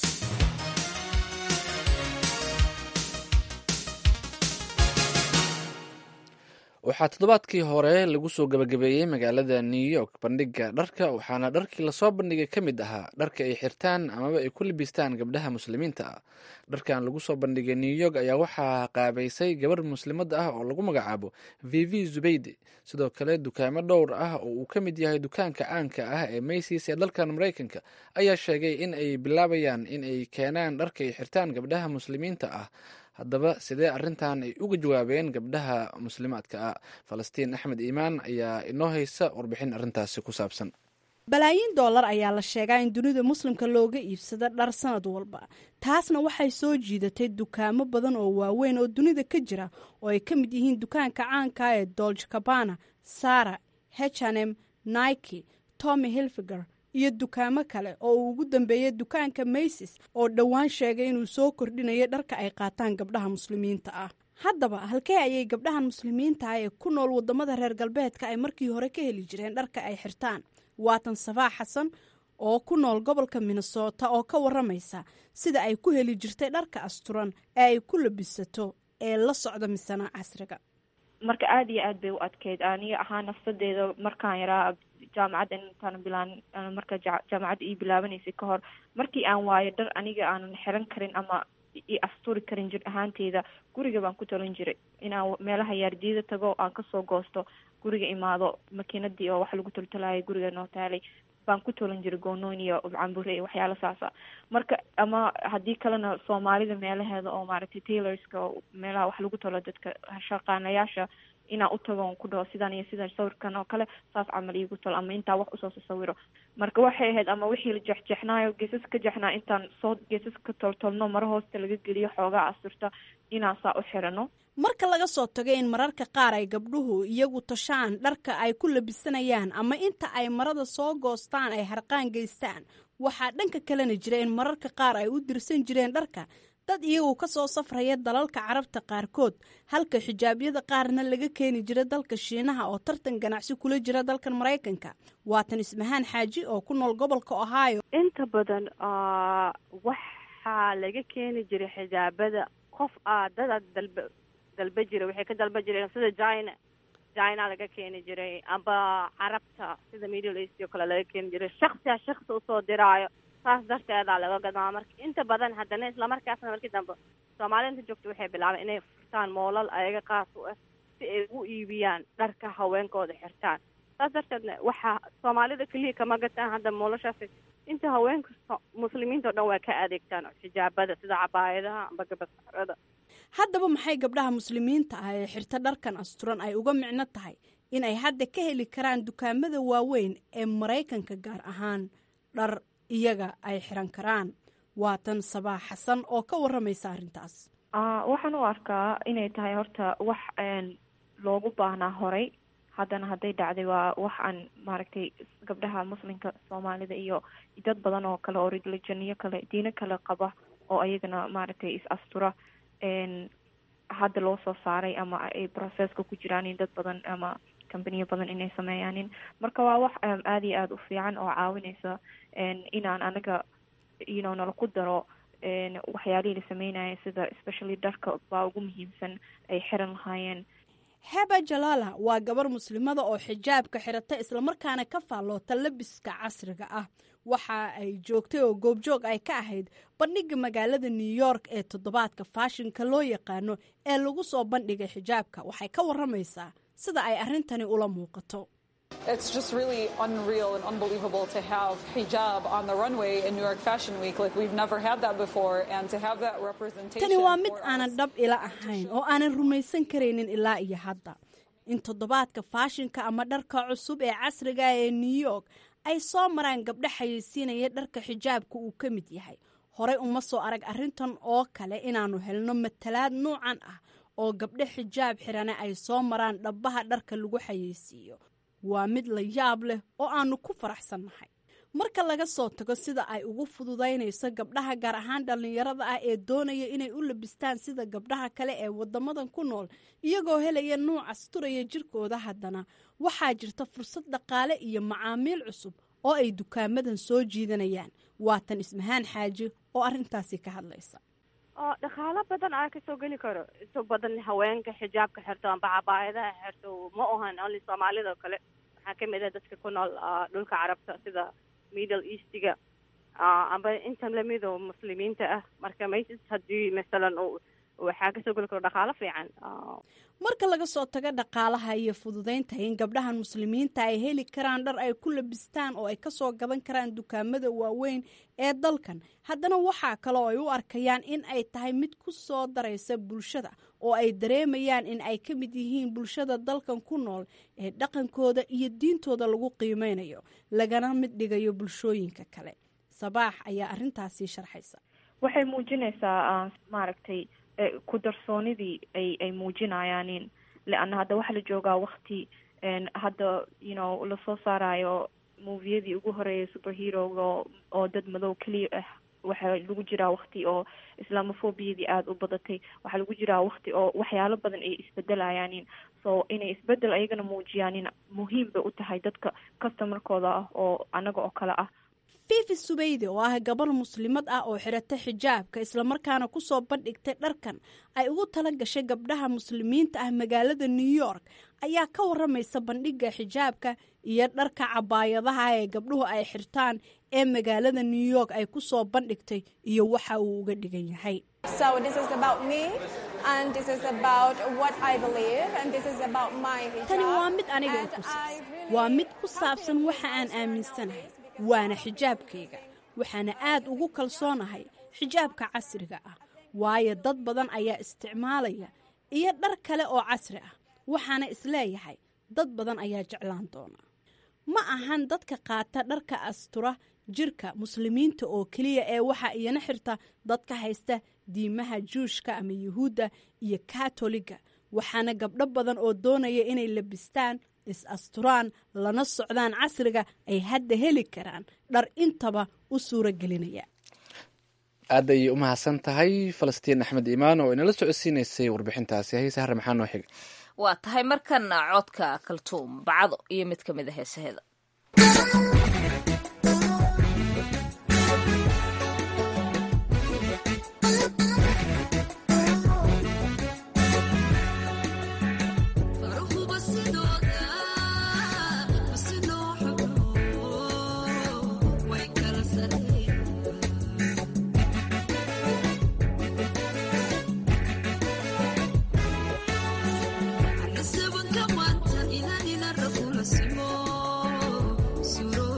waxaa toddobaadkii hore lagu soo gabagabeeyey magaalada New York bandhiga dharka waxaana dharkii lasoo bandhigay ka mid ahaa dharka ay xirtaan amaba ay ku labistaan gabdhaha muslimiinta ah. dharkan lagu soo bandhigay New York ayaa waxaa qaabaysay gabar muslimad ah oo lagu magacaabo Vivi Zubaydi. sidoo kale dukaamo dhowr ah oo uu ka mid yahay dukaanka caanka ah ee Macy's ee dalkan Mareykanka ayaa sheegay in ay bilaabayaan in ay keenaan dharka ay xirtaan gabdhaha muslimiinta ah. haddaba sidee arrintan ay uga jawaabeen gabdhaha muslimaadka ah? Falastiin Axmed Iimaan ayaa inoo haysa warbixin arrintaasi ku saabsan. balaayiin dollar ayaa la sheegaa in dunida muslimka looga iibsado dhar sanad walba. taasna waxay soo jiidatay dukaamo badan oo waaweyn oo dunida ka jira oo ay ka mid yihiin dukaanka caanka ee Dolce Gabbana, Zara, H&M, Nike, Tommy Hilfiger iyo dukaamo kale oo uu ugu dambeeyay dukaanka Macy's oo dhowaan sheegay inuu soo kordhinayo dharka ay qaataan gabdhaha muslimiinta ah. haddaba halkee ayay gabdhahan muslimiinta ah ee ku nool wadamada reer galbeedka ay markii hore ka heli jireen dharka ay xirtaan? waatan Safaa Xasan oo ku nool gobolka Minnesota oo ka waramaysa sida ay ku heli jirtay dharka asturan ee ay ku labisato ee la socda misana casriga. marka aad iyo aad bay u adkeyd aniga ahaan nafsadeeda markaan yaraa jaamacadda intaan bilaan marka jaamacadda ii bilaabanaysay ka hor markii aan waayo dhar aniga aanan xiran karin ama i asturi karin jir ahaanteyda guriga baan ku talin jiray inaan meelaha yaardiyada tago aan kasoo goosto guriga imaado makiinadii oo wax lagu toltolaayay guriga noo taalay baan ku tolan jiray goonooyin iyo cambure iyo waxyaalo saasa. marka ama haddii kalena Soomaalida meelaheeda oo maaragtay tailorska meelaha wax lagu tolo dadka shaqaanayaasha inaan u tago ku dhaho sidaan iyo sidaan sawirkan oo kale saas camal iigu tol ama intaa wax usoo sawiro. marka waxay ahayd ama wixii la jexjeexnaayo geesas ka jeexnaa intaan soo geesas ka toltolno mara hoosta laga geliyo xoogaa asturta inaan saa u xirano. marka laga soo tago in mararka qaar ay gabdhuhu iyagu tashaan dharka ay ku labisanayaan ama inta ay marada soo goostaan ay harqaan geystaan, waxaa dhanka kalena jira in mararka qaar ay u dirsan jireen dharka dad iyagu ka soo safraya dalalka carabta qaarkood, halka xijaabyada qaarna laga keeni jira dalka Shiinaha oo tartan ganacsi kula jira dalkan Mareykanka. waatan Ismahaan Xaaji oo ku nool gobolka Ohio. inta badan waxaa laga keeni jiray xijaabada qof dad dalba jira waxay ka dalba jireen sida China laga keeni jiray amba carabta sida Middle East oo kale laga keeni jiray shakhsi usoo diraayo saas darteeda laga gadaa. marka inta badan haddana isla markaasna markii dambe Soomaaliyeed joogto waxay bilaabeen inay furtaan moolal ayaga qaas u ah si ay u iibiyaan dharka haweenkooda xirtaan. saas darteedna waxa Soomaalida kaliya kama gataan hadda moolashaas inta haweenka muslimiinta oo dhan waa ka adeegtaan xijaabada sida cabaayadaha amba gabadharada. haddaba maxay gabdhaha muslimiinta ah ee xirta dharkan asturan ay uga micno tahay in ay hadda ka heli karaan dukaamada waaweyn ee Mareykanka gaar ahaan dhar iyaga ay xiran karaan? waatan Sabaa Xasan oo ka waramaysa arrintaas. waxaan u arkaa inay tahay horta wax loogu baahnaa horay haddana hadday dhacday waa wax aan maaragtay gabdhaha muslimka Soomaalida iyo dad badan oo kale oo religioniyo kale diino kale qaba oo ayagana maaragtay is astura hadda loo soo saaray ama ay processka ku jiraan in dad badan ama companiyo badan inay sameeyaan. marka waa wax aad iyo aad u fiican oo caawinaysa inaan anaga nala ku daro waxyaalihii la sameynaya sida especially dharka baa ugu muhiimsan ay xiran lahaayeen. heba jalaala waa gabar muslimada oo xijaabka xirata islamarkaana ka faalloota labiska casriga ah. waxa ay joogtay oo goobjoog ay ka ahayd bandhiga magaalada New York ee toddobaadka faashinka loo yaqaano ee lagu soo bandhigay xijaabka. waxay ka waramaysaa sida ay arrintani ula muuqato. It's just really unreal and unbelievable to have hijab on the runway in New York Fashion Week. Like we've never had that before, and to have that representation. Tani waa mid aanan dhab ila ahayn oo aanan rumaysan karaynin ilaa iyo hadda. In toddobaadka faashinka ama dharka cusub ee casriga ee New York ay soo maraan gabdho xayeysiinaya dharka xijaabka uu ka mid yahay. Horey uma soo arag arrintan oo kale inaanu helno matalaad noocan ah oo gabdho xijaab xirana ay soo maraan dhabbaha dharka lagu xayeysiiyo. waa mid la yaab leh oo aanu ku faraxsannahay. marka laga soo tago sida ay ugu fududaynayso gabdhaha gaar ahaan dhallinyarada ah ee doonaya inay u labistaan sida gabdhaha kale ee wadamadan ku nool iyagoo helaya nuuc asturaya jirkooda, haddana waxaa jirta fursad dhaqaale iyo macaamiil cusub oo ay dukaamadan soo jiidanayaan. waatan Ismahaan Xaaji oo arrintaasi ka hadlaysa. dhaqaalo badan aa kasoo geli karo. inta badan haweenka xijaabka xirto amba cabaayadaha xirto ma ahan only soomaalida kale, waxaa kamid ah dadka ku nool dhulka carabta sida middle eastiga amba inta lamid oo muslimiinta ah. marka maysis haddii masalan waxaa kasoo geli karo dhaqaalo fiican. marka laga soo tago dhaqaalaha iyo fududaynta in gabdhahan muslimiinta ay heli karaan dhar ay ku labistaan oo ay kasoo gadan karaan dukaamada waaweyn ee dalkan, haddana waxaa kaloo ay u arkayaan in ay tahay mid ku soo daraysa bulshada oo ay dareemayaan in ay ka mid yihiin bulshada dalkan ku nool ee dhaqankooda iyo diintooda lagu qiimeynayo, lagana mid dhigayo bulshooyinka kale. Sabaax ayaa arrintaasi sharxaysa. waxay muujinaysaa maaragtay ku darsoonidii ay muujinayaan leanna hadda waxaa la joogaa waqti hadda lasoo saarayo moviyadii ugu horeeyay superheroga oo dad madow keliya ah. waxaa lagu jiraa waqti oo islamophobiyadii aada u badatay. waxaa lagu jiraa waqti oo waxyaalo badan ay isbedelayaan, so inay isbedel ayagana muujiyaan muhiim bay u tahay dadka customerkooda ah oo anaga oo kale ah. Fifi Subeyde oo ah gabar muslimad ah oo xirata xijaabka islamarkaana ku soo bandhigtay dharkan ay ugu tala gashay gabdhaha muslimiinta ah magaalada New York ayaa ka waramaysa bandhiga xijaabka iyo dharka cabaayadaha ee gabdhuhu ay xirtaan ee magaalada New York ay ku soo bandhigtay iyo waxa uu uga dhigan yahay. So this is about me and this is about what I believe and this is about my hijab. Tani waa mid aniga ku saabsan. waa mid ku saabsan waxa aan aaminsanahay. waana xijaabkayga. waxaana aad ugu kalsoonahay xijaabka casriga ah waayo dad badan ayaa isticmaalaya iyo dhar kale oo casri ah. waxaana isleeyahay dad badan ayaa jeclaan doona. ma ahan dadka qaata dharka astura jirka muslimiinta oo keliya ee waxa iyana xirta dadka haysta diimaha Juushka ama Yuhuudda iyo Katoliga. waxaana gabdho badan oo doonaya inay labistaan is-asturaan lana socdaan casriga ay hadda heli karaan dhar intaba u suura gelinaya. aad ayay u mahadsan tahay Falastiin Axmed Iimaan oo inala socodsiinaysay warbixintaasi. hayse har maxaa noo xiga? waa tahay markana codka Kaltuum Bacdo iyo mid ka mid ah heesaheeda. Suro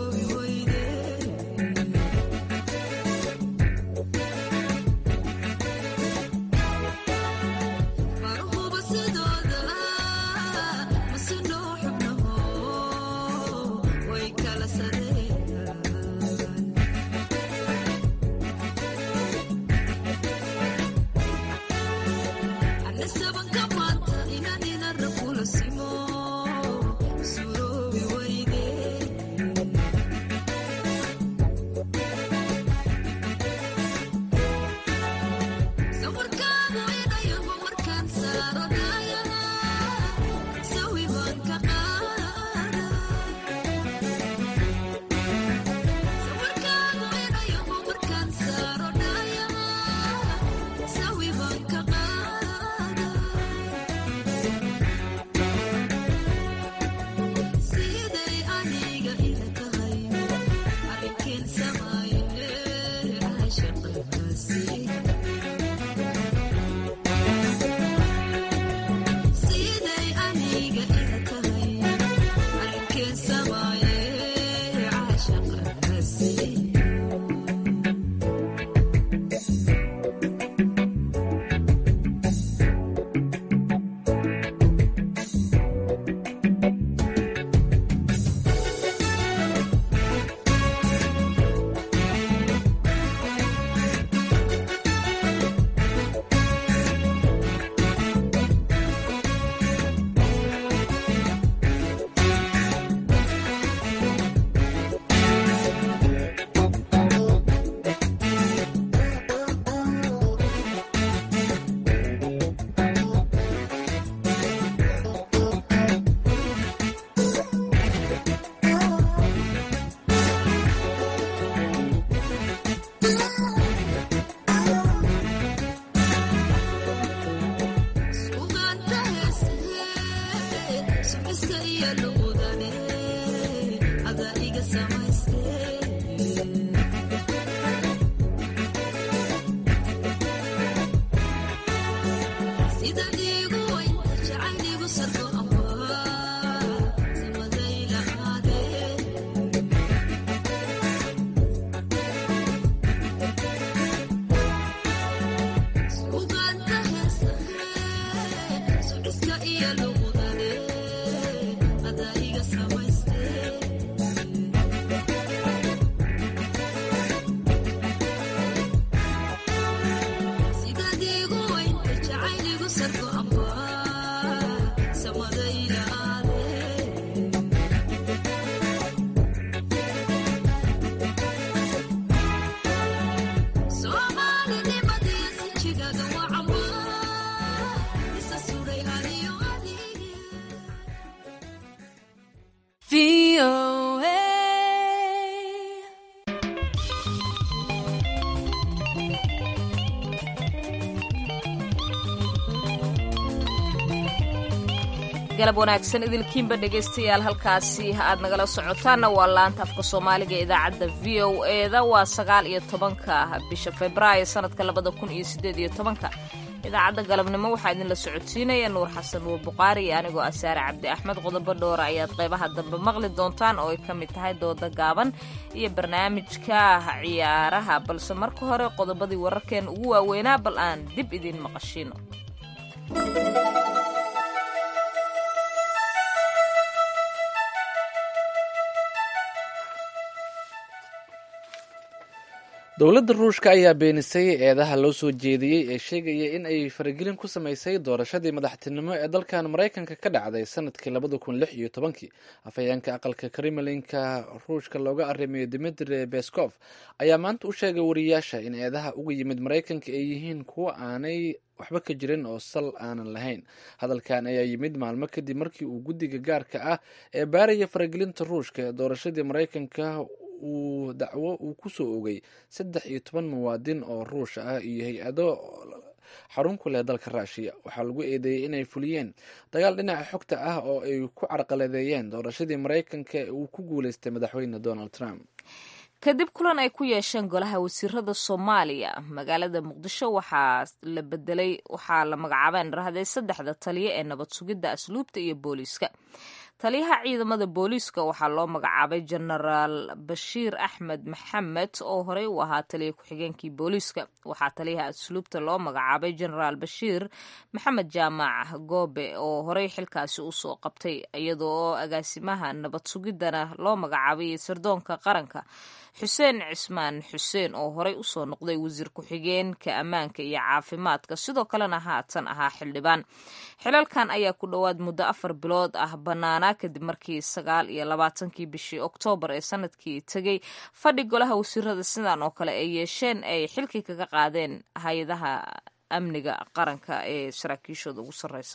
galab wanaagsan idilkiinba dhegaystayaal halkaasi aad nagala socotaanna waa laanta afka soomaaliga ee idaacadda v o eda waa 19 bisha febraayo sanadka 2018 idaacadda galabnimo waxaa idinla socodsiinaya nuur xasan nuur buqaari iyo anigoo asaare cabdi axmed qodobo dhowra ayaad qaybaha dambe maqli doontaan oo ay ka mid tahay dooda gaaban iyo barnaamijka ciyaaraha balse marka hore qodobadii wararkeen ugu waaweynaa bal aan dib idiin maqashiino. dowladda ruushka ayaa beenisay eedaha loo soo jeediyey ee sheegaya in ay faragelin ku samaysay doorashadii madaxtinimo ee dalkan maraykanka ka dhacday sanadkii 2016 afhayeenka aqalka kremlinka ruushka looga arrimayo dimitri peskov ayaa maanta u sheegay wariyaasha in eedaha uga yimid maraykanka ay yihiin kuwo aanay waxba ka jirin oo sal aanan lahayn. hadalkan ayaa yimid maalmo kadib markii uu guddiga gaarka ah ee baaraya faragelinta ruushka ee doorashadii maraykanka uu dacwo uu ku soo ogay 13 muwaadin oo ruush ah iyo hay-ado xarun ku leh dalka Raashiya. waxaa lagu eedeeyay inay fuliyeen dagaal dhinaca xogta ah oo ay ku carqaladeeyeen doorashadii maraykanka ee uu ku guuleystay madaxweyne Donald Trump. kadib kulan ay ku yeesheen golaha wasiirada Soomaaliya magaalada Muqdisho waxaa la magacaabay raahday 3 taliye ee nabad sugidda asluubta iyo booliiska. taliyaha ciidamada booliiska waxaa loo magacaabay Generaal Bashiir Axmed Maxamed oo horey u ahaa taliye ku-xigeenkii booliiska. waxaa taliyaha asluubta loo magacaabay Generaal Bashiir Maxamed Jaamac Goobe oo horey xilkaasi u soo qabtay iyadoo agaasimaha nabad sugiddana loo magacaabay sirdoonka qaranka Xuseen Cismaan Xuseen oo horey u soo noqday wasiir ku-xigeenka ammaanka iyo caafimaadka sidoo kalena haatan ahaa xildhibaan. xilalkan ayaa ku dhowaad muddo 4 bilood ah banaana kadib markii 29 bishii Oktoobar ee sanadkii tagay fadhi golaha wasiirada sidan oo kale ay yeesheen ay xilkii kaga qaadeen hay'adaha amniga qaranka ee saraakiishooda ugu sarreysa.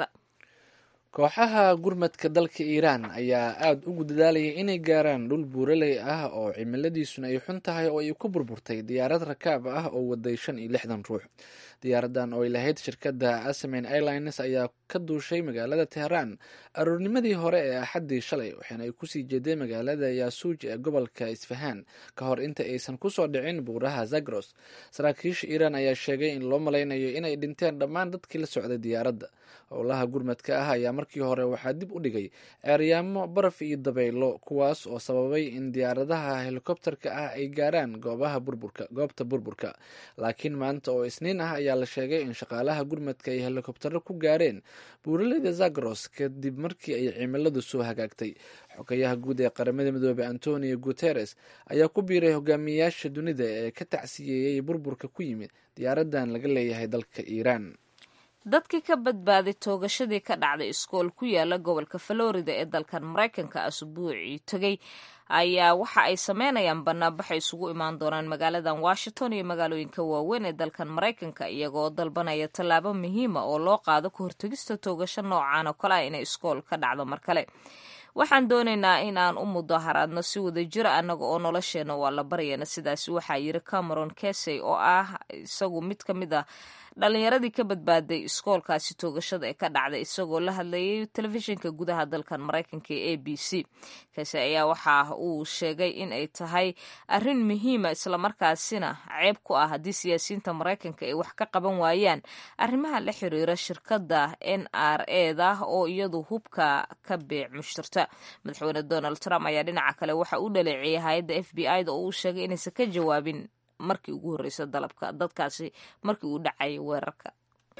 kooxaha gurmadka dalka Iiraan ayaa aad ugu dadaalaya inay gaaraan dhul buuraley ah oo cimiladiisuna ay xun tahay oo ay ku burburtay diyaarad rakaab ah oo waday 65 ruux. diyaaradan oo ay lahayd shirkadda Asman Airlines ayaa ka duushay magaalada Tehran aroornimadii hore ee Axaddii shalay waxaana ay kusii jeeday magaalada Yasuj ee gobolka Isfahan ka hor inta aysan kusoo dhicin buuraha Zagros. saraakiisha Iiraan ayaa sheegay in loo malaynayo inay dhinteen dhammaan dadkii la socday diyaaradda. howlaha gurmadka ah ayaa markii hore waxaa dib u dhigay ceeryaamo baraf iyo dabaylo kuwaas oo sababay in diyaaradaha helikobterka ah ay gaaraan goobta burburka. laakiin maanta oo Isniin ah ayaa la sheegay in shaqaalaha gurmadka ay helikobtero ku gaareen buuraleyda Zagros kadib markii ay cimiladu soo hagaagtay. xogayaha guud ee qaramada midoobay Antonio Guterres ayaa ku biiray hogaamiyayaasha dunida ee ka tacsiyeeyay burburka ku yimid diyaaradan laga leeyahay dalka Iiraan. dadkii ka badbaaday toogashadii ka dhacday iskool ku yaala gobolka Florida ee dalkan Maraykanka asbuucii tagay ayaa waxa ay sameynayaan banaanbax isugu imaan doonaan magaaladan Washington iyo magaalooyinka waaweyn ee dalkan Maraykanka iyagoo dalbanaya tallaabo muhiima oo loo qaado ka hortagista toogasho noocan oo kale ah inay iskool ka dhacdo mar kale. waxaan doonaynaa in aan u mudaharaadno si wadajir annaga oo nolosheena waa la baryana sidaas waxaa yiri Cameron Casey oo ah isagu mid ka mid ah dhalinyaradii ka badbaaday iskoolkaasi toogashada ee ka dhacday isagoo la hadlayay telefishinka gudaha dalkan Maraykanka ee ABC. Casey ayaa waxa uu sheegay in ay tahay arrin muhiima isla markaasina ceeb ku ah haddii siyaasiyiinta Maraykanka ay wax ka qaban waayaan arrimaha la xiriira shirkadda NRA-da oo iyadu hubka ka beec mushtarta. madaxweyne Donald Trump ayaa dhinaca kale waxa uu dhaleeceeyay hay'adda FBI-da oo uu sheegay inaysan ka jawaabin markii ugu horreysay dalabka dadkaasi markii uu dhacay weerarka.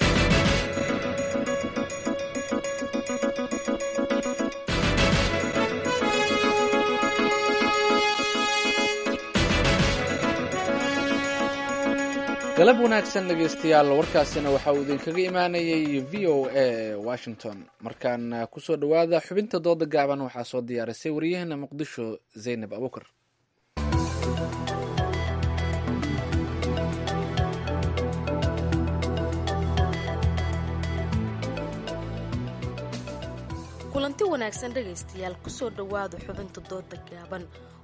galab wanaagsan dhegeystayaal warkaasina waxa uu idinkaga imaanayay VOA Washington. markaan kusoo dhawaada xubinta dooda gaaban waxaa soo diyaarisay wariyaheena Muqdisho Zaynab Abukar. kulanti wanaagsan dhegaystayaal kusoo dhawaada xubinta dooda gaaban.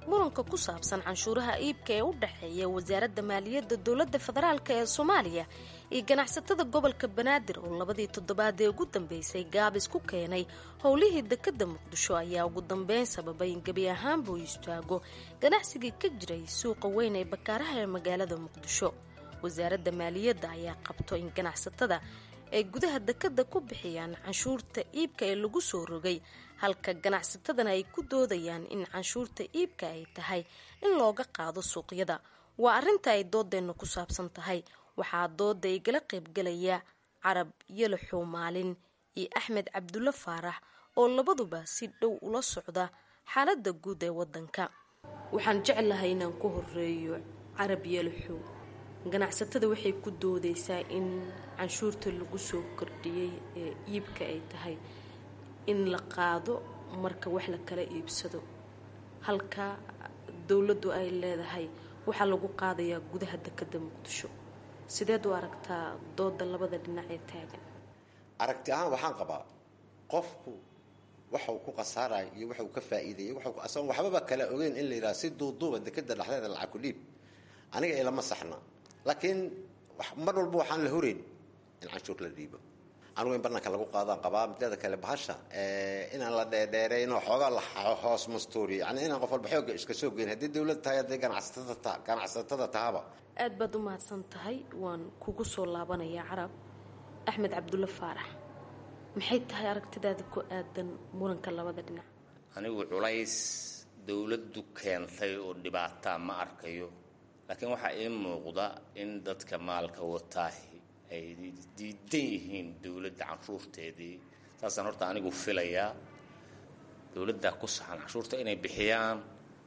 muranka ku saabsan canshuuraha iibka ee u dhexeeya wasaaradda maaliyadda dowladda federaalk ee soomaaliya iyo ganacsatada gobolka banaadir oo labadii toddobaad ee ugu dambeysay gaabis ku keenay howlihii dekedda muqdisho ayaa ugu dambeyn sababay in gebi ahaanba uu istaago ganacsigii ka jiray suuqa weyn ee bakaaraha ee magaalada muqdisho. wasaaradda maaliyadda ayaa qabto in ganacsatada ay gudaha dekedda ku bixiyaan canshuurta iibka ee lagu soo rogay, halka ganacsatadana ay ku doodayaan in canshuurta iibka ay tahay in looga qaado suuqyada. waa arrinta ay doodeennu ku saabsan tahay. waxaa dooda igala qaybgalaya Carab Yalaxow Maalin iyo Axmed Cabdulle Faarax oo labaduba si dhow ula socda xaaladda guud ee wadanka. waxaan jeclahay inaan ku horeeyo Carab Yalaxow. ganacsatada waxay ku doodaysaa in canshuurta lagu soo kordhiyey ee iibka ay tahay in la qaado marka wax la kala iibsado, halka dowladdu ay leedahay waxaa lagu qaadayaa gudaha dekedda muqdisho. sideed u aragtaa dooda labada dhinac ee taagan? aragti ahaan waxaan qabaa qofku waxa uu ku qasaarayo iyo waxa uu ka faa'iideeyay asan waxbaba kala ogeyn in la yiraahdo si duuduuba dekedda dhexdeeda lacag ku dhiib, aniga ilama saxna. laakiin mar walba waxaan la horeyn in canshuur la dhiibo. anigu in barnaanka lagu qaadaan qabaa mideeda kale bahasha inaan la dheereeyno xoogaa la hoos mastuuri, yani inaan qof walba xooga iska soo geyn haddii dowlad tahay haddii ganacsatada tahaba. aad baad u mahadsan tahay. waan kugu soo laabanayaa Carab. Axmed Cabdulle Faarax, maxay tahay aragtidaada ku aadan muranka labada dhinac? anigu culays dowladdu keentay oo dhibaata ma arkayo, laakiin waxaa ii muuqda in dadka maalka wataahi ay diidan yihiin dowladda canshuurteedii. saasaan horta anigu filayaa dowladda ku saxan canshuurta inay bixiyaan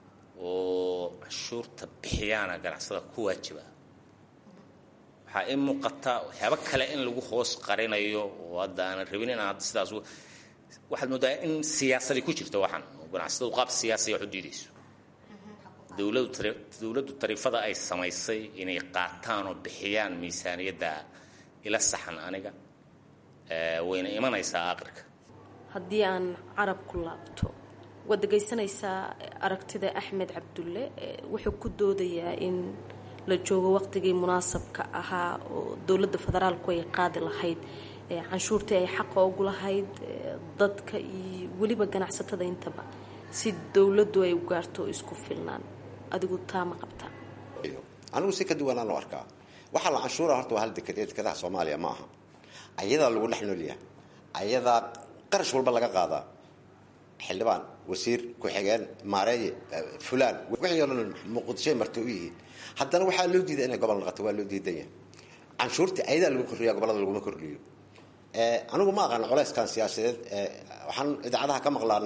oo canshuurta bixiyaana ganacsada ku waajiba. waxaa ii muuqata waxyaabo kale in lagu hoos qarinayo oo hadda aanan rabin in aad sidaas waxaad moodaa in siyaasadii ku jirta waxaan ganacsatadu qaab siyaasiya wax u diidayso. dowladdu tariifada ay samaysay inay qaataan oo bixiyaan miisaaniyadda ila saxan aniga wayna imanaysaa aakhirka. haddii aan Carab ku laabto, waad dhegaysanaysaa aragtida Axmed Cabdulle. wuxuu ku doodayaa in la joogo waqtigii munaasabka ahaa oo dowladda federaalku ay qaadi lahayd canshuurtii ay xaqa ugu lahayd dadka iyo weliba ganacsatada intaba, si dowladdu ay u gaarto isku filnaan. adigu taa ma qabtaa? anigu si ka duwanaan u arkaa. waxaa la canshuura horta waa hal dekedaha Soomaaliya ma aha. ayadaa lagu dhex noolyahay, ayadaa qarash walba laga qaadaa. xildhibaan, wasiir, ku-xigeen, maareeye, fulaan wixii oo dhan muqdisho martay u yihiin. haddana waxaa loo diiday inay gobol noqoto, waa loo diidan yahay. canshuurtii ayadaa lagu kordhiyaa, gobollada laguma kordhiyo. anigu ma aqaan culayskan siyaasadeed. waxaan idaacadaha ka maqlaa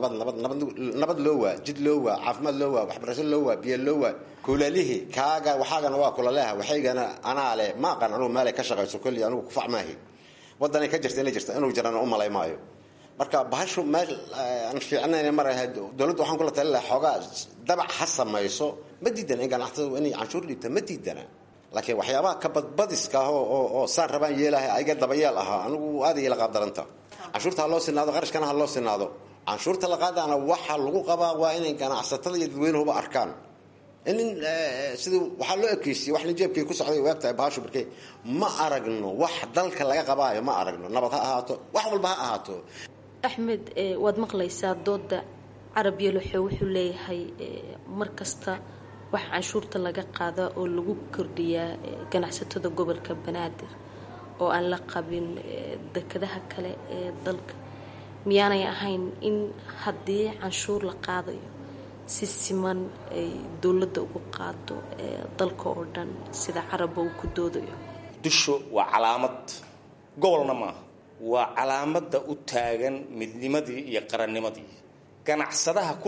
nabad loo waa, jid loo waa, caafimaad loo waa, waxbarasho loo waa, biyo loo waa. kulalihii kaaga waxaagana waa kulaleha, waxaygana anaa leh. ma aqaan anigu meelay ka shaqayso kolli anigu kufac maahi. wadanay ka jirta inay jirta inuu jirana u malay maayo. marka bahashu meel aan fiicnayn mar ahayd. dowladdu waxaan kula talin lahaa xoogaa dabac ha samayso. ma diidana in ganacsatadu inay canshuur dhiibta, ma diidana. laakiin waxyaabaha ka badbadiska oo saan rabaan yeelahay ayaga dabayeel ahaa anigu aad iyo la qaab daranta. canshuurta ha loo sinaado, qarashkana ha loo sinaado. canshuurta la qaadana waxa lagu qabaa waa inay ganacsatada iyo dadweynuhuba arkaan in sidii waxaa loo ekeysiyey wax nijeebkii ku socday waagtahay bahashu. markay ma aragno wax dalka laga qabaayo, ma aragno. nabad ha ahaato, wax walba ha ahaato. Axmed, waad maqlaysaa dooda Carab Yalaxow. wuxuu leeyahay mar kasta wax canshuurta laga qaada oo lagu kordhiyaa ganacsatada gobolka banaadir oo aan la qabin dekedaha kale ee dalka. miyaanay ahayn in haddii canshuur la qaadayo si siman ay dowladda ugu qaado dalka oo dhan sida Carab uu ku doodayo? dusho waa calaamad, gobolna maaha. waa calaamadda u taagan midnimadii iyo qarannimadii. ganacsadaha ku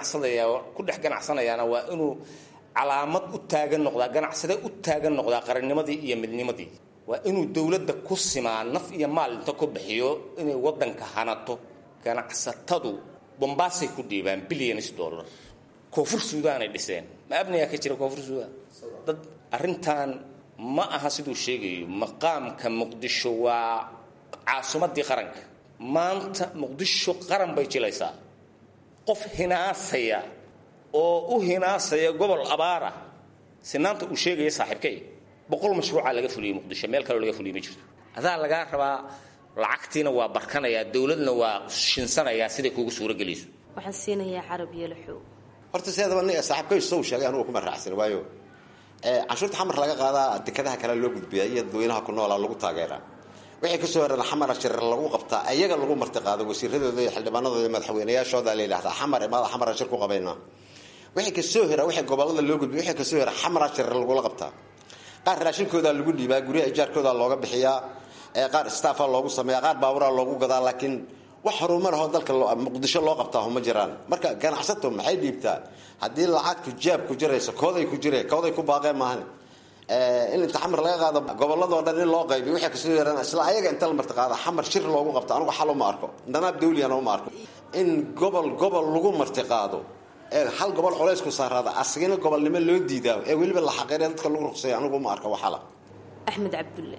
dhex ganacsanayaana waa inuu calaamad u taagan noqdaa, ganacsade u taagan noqdaa qarannimadii iyo midnimadii. waa inuu dowladda ku simaa naf iyo maal inta ku bixiyo inay wadanka hanato. ganacsatadu bombaasay ku dhiibaan billions dollar. koonfur suudaan ay dhiseen. ma abniyaa ka jira koonfur suudaan? dad arrintan ma aha siduu sheegayo. maqaamka muqdisho waa caasimadii qaranka. maanta muqdisho qaran bay jilaysaa. qof hinaasaya oo u hinaasaya gobol abaara sinaanta uu sheegaya saaxiibkay 100 mashruuca laga fuliyay muqdisho meel kale laga fuliyay ma jirto adaa laga rabaa lacagtiina waa barkanaya dawladna waa shinsanaya sida kuugu suura galayso waxaan siinayaa Carab Yalaxow horta sidaba nin saaxiibkay soo sheegay anuu kuma raacsan waayo canshuurta xamar laga qaadaa dekadaha kale loo gudbiyaa iyo dadweynaha ku nool lagu taageeraa wixii ka soo haray xamar shir lagu qabtaa ayaga lagu martiqaado wasiiradooda iyo xildhibaanadooda madaxweynayaashooda leeyahay xamar shir ku qabayna wixii ka soo haray wixii gobolada loo gudbiyo wixii ka soo haray xamar shir lagu qabtaa qaar raashinkooda lagu dhiibaa guriga ijaarkooda looga bixiyaa qaar staffa loogu sameeyaa qaar baawura loogu gadaa laakiin wax horumar ah dalka muqdisho loo qabtaa ma jiraan marka ganacsato maxay dhiibtaa hadii lacagtu jaab ku jirayso kooday ku baaqeen maahan in inta xamar laga qaado gobolada oo dhan in loo qaybiyo wixii ka soo yaraan isla ayaga inta la martiqaado xamar shir loogu qabto anigu xal uma arko danaab dawliyana uma arko in gobol lagu martiqaado hal gobol culays ku saarada asagina gobolnimo loo diidaa weliba la xaqeeyo dadka lagu ruqsay anigu uma arko waxala Axmed Cabdulle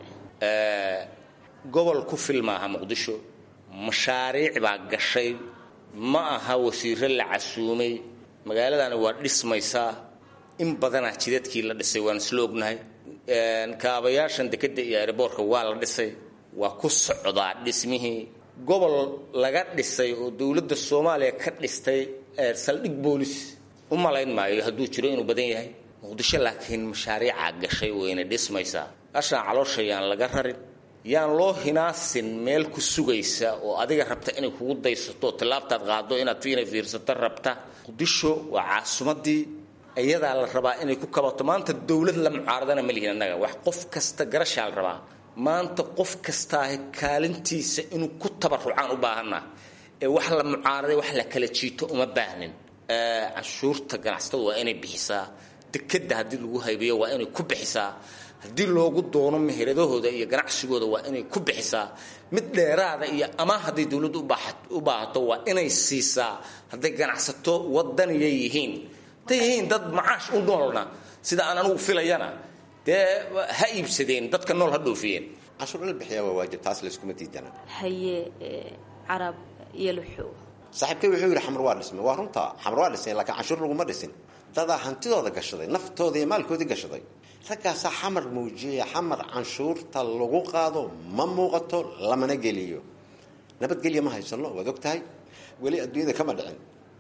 gobol ku filmaaha muqdisho mashaariic baa gashay ma aha wasiiro la casuumay magaaladana waa dhismaysaa in badan jidadkii la dhisay waan isla ognahay kaabayaashan dekada iyo airportka waa la dhisay waa ku socdaa dhismihii gobol laga dhisay oo dawladda Soomaaliya ka dhistay saldhig boolis u malayn maayo hadduu jiro inuu badan yahay muqdisho laakiin mashaariica gashay wayna dhismaysaa ashaan calooshayaan laga rarin yaan loo hinaasin meel ku sugaysa oo adiga rabta inay kugu daysato talaabtaad qaado inaad fiirsato rabta muqdisho waa caasimadii ayadaa la rabaa inay ku kabato maanta dawlad la mucaaradana ma lihin annaga wax qof kasta garashaa la rabaa maanta qof kasta kaalintiisa inuu ku tabarucaan u baahana ee wax la mucaaraday wax la kala jiito uma baahnin cashuurta ganacsatada waa inay bixisaa dekada haddii lagu haybiyo waa inay ku bixisaa haddii loogu doono meheradahooda iyo ganacsigooda waa inay ku bixisaa mid dheeraada iyo ama haddii dawladdu u baahato waa inay siisaa hadday ganacsato wadaniya yihiin tayihiin dad macaash u noolna sida aan anugu filayana dee ha iibsadeen dadka nool ha dhoofiyeen cashuur la bixiyaa waa waajib taas la iskuma diidana haye Carab Yalaxow saaxiibkay wuxuu yiri xamar waa dhismay waa runta xamar waa dhisay laakiin cashuur laguma dhisin dada hantidooda gashaday naftooda iyo maalkooda gashaday raggaas xamar muujiya xamar canshuurta lagu qaado ma muuqato lamana geliyo nabadgelyo ma haysano waad ogtahay weli adduunyada kama dhicin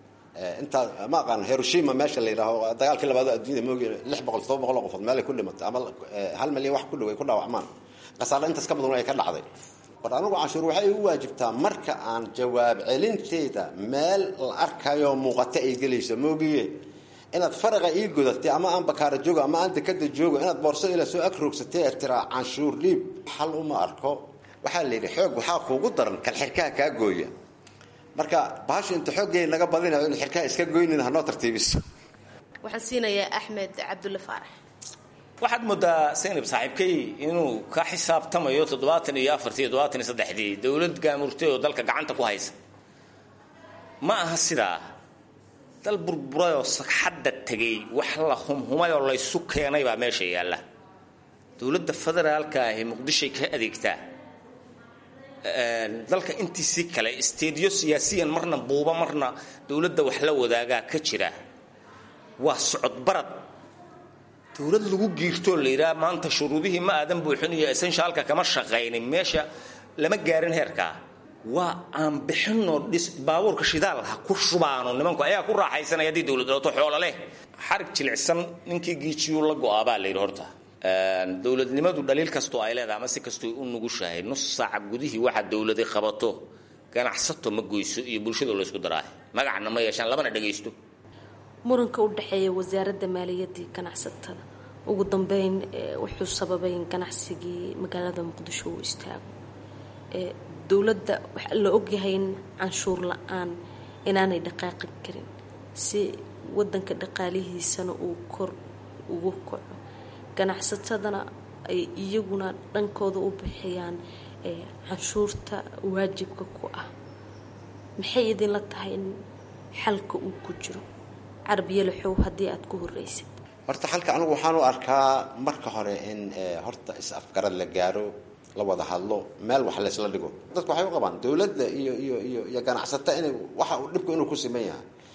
inta ma aqaan Hiroshima meesha la yiraahdo dagaalkii labaad adduunyada moogi 600 qof meel ku dhimatay ama 1 milyan wax ku dhow ay ku dhaawacmaan qasaale intaas ka badan ay ka dhacday anigu canshuur waxay u waajibtaa marka aan jawaab celinteeda meel la arkayo muuqata ay galayso moogiye inaad faraqa ii godatay ama aan bakaara joogo ama aan dekada joogo inaad boorso ila soo akroogsatay tira canshuur dhiib xal uma arko waxaa la yiri xoog waxa kuugu daran kal xirkaa ka gooya marka baash inta xoogay naga badinayo in xirkaa iska gooynin hanoo tartiibiso waxaan siinayaa Axmed Cabdulle Faarax waxaad moodaa Saynab saaxiibkay inuu ka xisaabtamayo 74 dawlad gaamurtay oo dalka gacanta ku haysa ma aha sidaa dal burburayo saxadda tagay wax la humhumayo la isu keenay baa meesha yaala dawladda federaalka ah ee muqdisho ka adeegtaa dalka intiisii kale isteediyo siyaasiyan marna buuba marna dawladda wax la wadaagaa ka jira waa socod barad dawlad lagu giirto leeyahay maanta shuruudihii ma aadan buuxinayo essentialka kama shaqeeynin meesha lama gaarin heerka waa aan bixino dhis baabuurka shidaal ha ku shubaano nimanku ayaa ku raaxaysanaya hadii dawladdu xoolo leh xarig jilicsan ninkii giijiyo la go'aabaa leeyahay horta dawladnimadu dhaliil kasto ay leedahay ama si kasto uu nugushahay nus saac gudihii waxa dawladda qabato ganacsato ma goyso iyo bulshada la isku daraa magacna ma yeeshaan labana dhageysto muranka u dhaxeeya wasaaradda maaliyadda iyo ganacsatada ugu dambeyn wuxuu sababay in ganacsigii magaalada muqdisho uu istaago dawladda waxa la ogyahay in canshuur la'aan inaanay dhaqaaqi karin si wadanka dhaqaalihiisana uu kor ugu kaco ganacsatadana ay iyaguna dhankooda u bixiyaan canshuurta waajibka ku ah maxay idin la tahay in xalka uu ku jiro Carab Yalaxow hadii aad ku horeysid horta xalka anigu waxaan u arkaa marka hore in horta is afgarad la gaaro la wada hadlo meel wax la isla dhigo dadku waxay u qabaan dawladda iyo ganacsatada inay waxa uu dhibku inuu ku siman yahay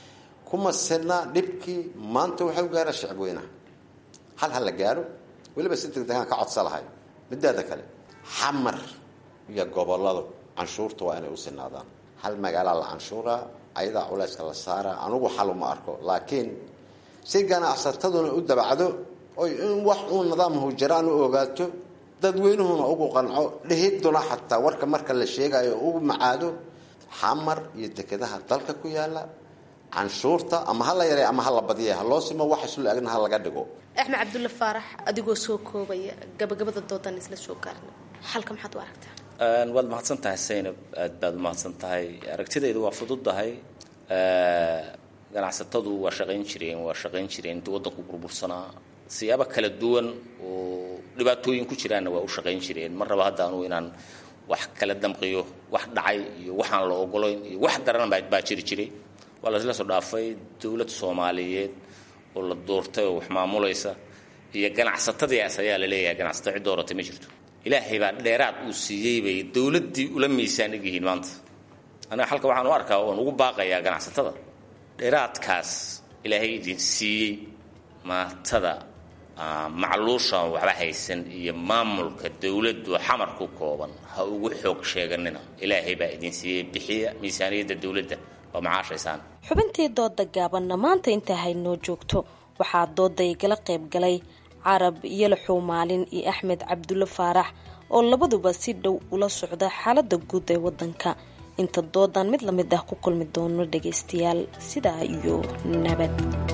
kuma sirna dhibkii maanta waxay u gaara shacab weynaha hal la gaaro weliba si degdegaan ka codsa lahay midaada kale xamar iyo goboladu canshuurta waa inay u sinaadaan hal magaala la canshuuraa ayadaa culayska la saaraa anugu xal uma arko laakiin si ganacsataduna u dabacdo oy in wax uu nidaamhu jiraan u ogaato dadweynuhuna ugu qanco dhihiduna xataa warka marka la sheegayo ugu macaado xamar iyo dekedaha dalka ku yaala canshuurta ama hala yaray ama hala badiya loo simo wax isu laagna ha laga dhigo. axmed cabdulla faarax adigoo soo koobaya gabagabada doodan isla soo gaarna halka maxaad u aragtaa? waad mahadsan tahay Saynab, aad baad u mahadsan tahay. aragtidaydu waa fududahay. ganacsatadu waa shaqayn jireen intii waddanku burbursanaa siyaabo kala duwan oo dhibaatooyin ku jiraanna waa u shaqayn jireen. mar raba hadda anugu inaan wax kala damqiyo wax dhacay iyo waxaan la ogolayn iyo wax daran baa jiray. waa la isla soo dhaafay dawlad Soomaaliyeed oo la doortay oo wax maamulaysa iyo ganacsatadaas ayaa la leeyahay ganacsato cid dooratay ma jirto. ilaahay baa dheeraad uu siiyay bay dawladdii ula miisaan yihiin maanta. aniga halka waxaan u arkaa oo ugu baaqayaa ganacsatada dheeraadkaas ilaahay idin siiyey maatada macluusha waxba haysan iyo maamulka dawladdu xamar ku kooban ha ugu xoog sheeganina. ilaahay baa idin siiyey bixiya miisaaniyadda dawladda oo macaashaysaan. xubintii dooda gaabanna maanta intaa haynoo joogto waxaa dooda igala qayb galay carab yalaxow maalin iyo axmed cabdulla faarax oo labaduba si dhow ula socda xaalada guud ee wadanka. inta doodan mid lamid ah ku kulmi doono dhagaystayaal sidaa iyo nabad.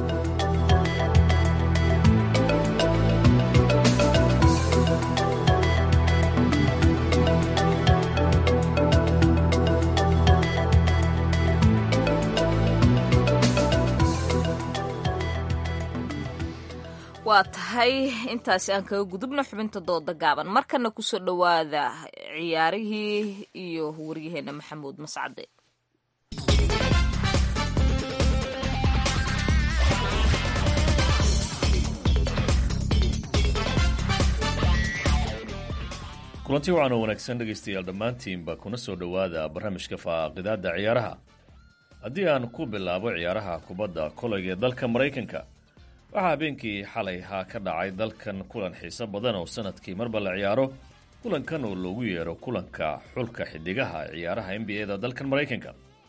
waa tahay intaasi aan kaga gudubno xubinta dooda gaaban. markana kusoo dhawaada ciyaarihii iyo waryaheena maxamuud mascade. kulanti wacan oo wanaagsan dhegaystayaal dhammaantiinba kuna soo dhowaada barnaamijka faaqidaada ciyaaraha. haddii aan ku bilaabo ciyaaraha kubadda kolayga ee dalka Maraykanka, waxaa habeenkii xalay ahaa ka dhacay dalkan kulan xiiso badan oo sanadkii marba la ciyaaro. kulankan oo loogu yeero kulanka xulka xidigaha ciyaaraha NBA-da dalkan Maraykanka.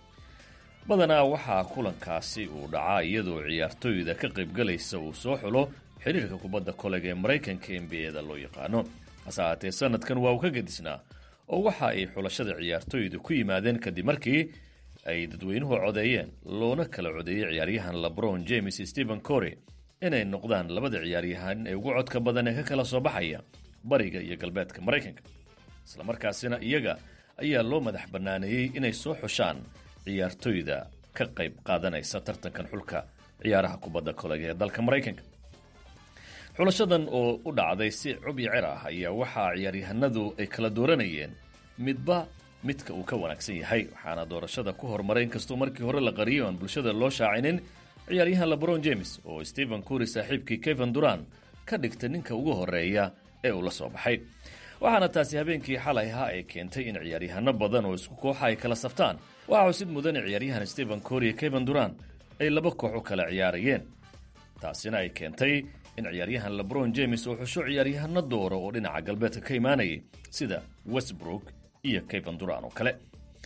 badanaa waxaa kulankaasi uu dhacaa iyadoo ciyaartooyda ka qaybgalaysa uu soo xulo xiriirka kubadda kolayga ee Maraykanka NBA-da loo yaqaano. hase ahaatee sanadkan waa uu ka gedisnaa oo waxa ay xulashada ciyaartooydu ku yimaadeen kadib markii ay dadweynuhu codeeyeen loona kala codeeyey ciyaaryahan LeBron James iyo Stephen Curry inay noqdaan labada ciyaaryahan ee ugu codka badan ee ka kala soo baxaya bariga iyo galbeedka Maraykanka. isla markaasina iyaga ayaa loo madax banaaneeyey inay soo xushaan ciyaartooyda ka qayb qaadanaysa tartankan xulka ciyaaraha kubadda kolayga ee dalka Maraykanka. xulashadan oo u dhacday si cub iyo cer ah ayaa waxaa ciyaaryahanadu ay kala dooranayeen midba midka uu ka wanaagsan yahay, waxaana doorashada ku hormaray inkastoo markii hore la qariyo aan bulshada loo shaacinin ciyaaryahan LeBron James oo Stephen Curry saaxiibkii Kevin Durant ka dhigtay ninka ugu horeeya ee uu la soo baxay. waxaana taasi habeenkii xalay ahaa ay keentay in ciyaaryahano badan oo isku kooxa ay kala saftaan. waxaa xusid mudan ciyaaryahan Stephen Curry iyo Kevin Durant ay laba koox u kala ciyaarayeen. taasina ay keentay in ciyaaryahan LeBron James uu xusho ciyaaryahano dooro oo dhinaca galbeedka ka imaanayay sida Westbrook iyo Kevin Durant oo kale.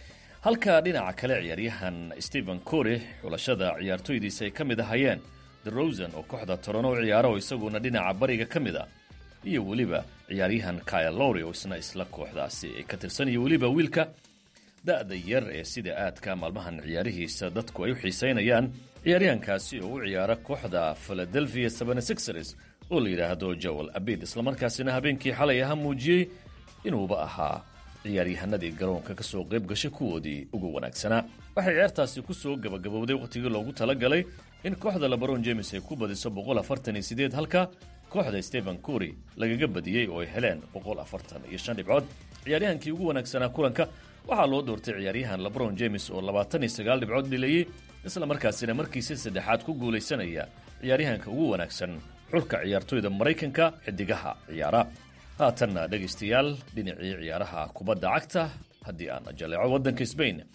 halka dhinaca kale ciyaaryahan Stephen Curry xulashada ciyaartooydiisa ay ka mid ahayeen DeRozan oo kooxda Toronto ciyaaro oo isaguna dhinaca bariga ka mid ah, iyo weliba ciyaaryahan Kyle Lowry oo isla kooxdaasi ay ka tirsan, iyo weliba wiilka da'da yar ee sida aadka maalmahan ciyaarihiisa dadku ay u xiiseynayaan, ciyaaryahankaasi oo u ciyaara kooxda Philadelphia 76ers oo la yidhaahdo Joel Embiid. islamarkaasina habeenkii xalay ahaa muujiyey inuuba ahaa ciyaaryahanadii garoonka ka soo qayb gashay kuwoodii ugu wanaagsanaa. waxay ciyaartaasi ku soo gabagabowday wakhtigii loogu talagalay in kooxda LeBron James ay ku badiso 148 halka kooxda Stephen Curry lagaga badiyey oo ay heleen 145 dhibcood. ciyaaryahankii ugu wanaagsanaa kulanka waxaa loo doortay ciyaaryahan LeBron James oo 29 dhibcood dhilayay, isla markaasina markiisa saddexaad ku guulaysanaya ciyaaryahanka ugu wanaagsan xulka ciyaartooyda Maraykanka xidigaha ciyaara. haatanna dhegaystayaal dhinacii ciyaaraha kubadda cagta haddii aan jaleeco waddanka Spain,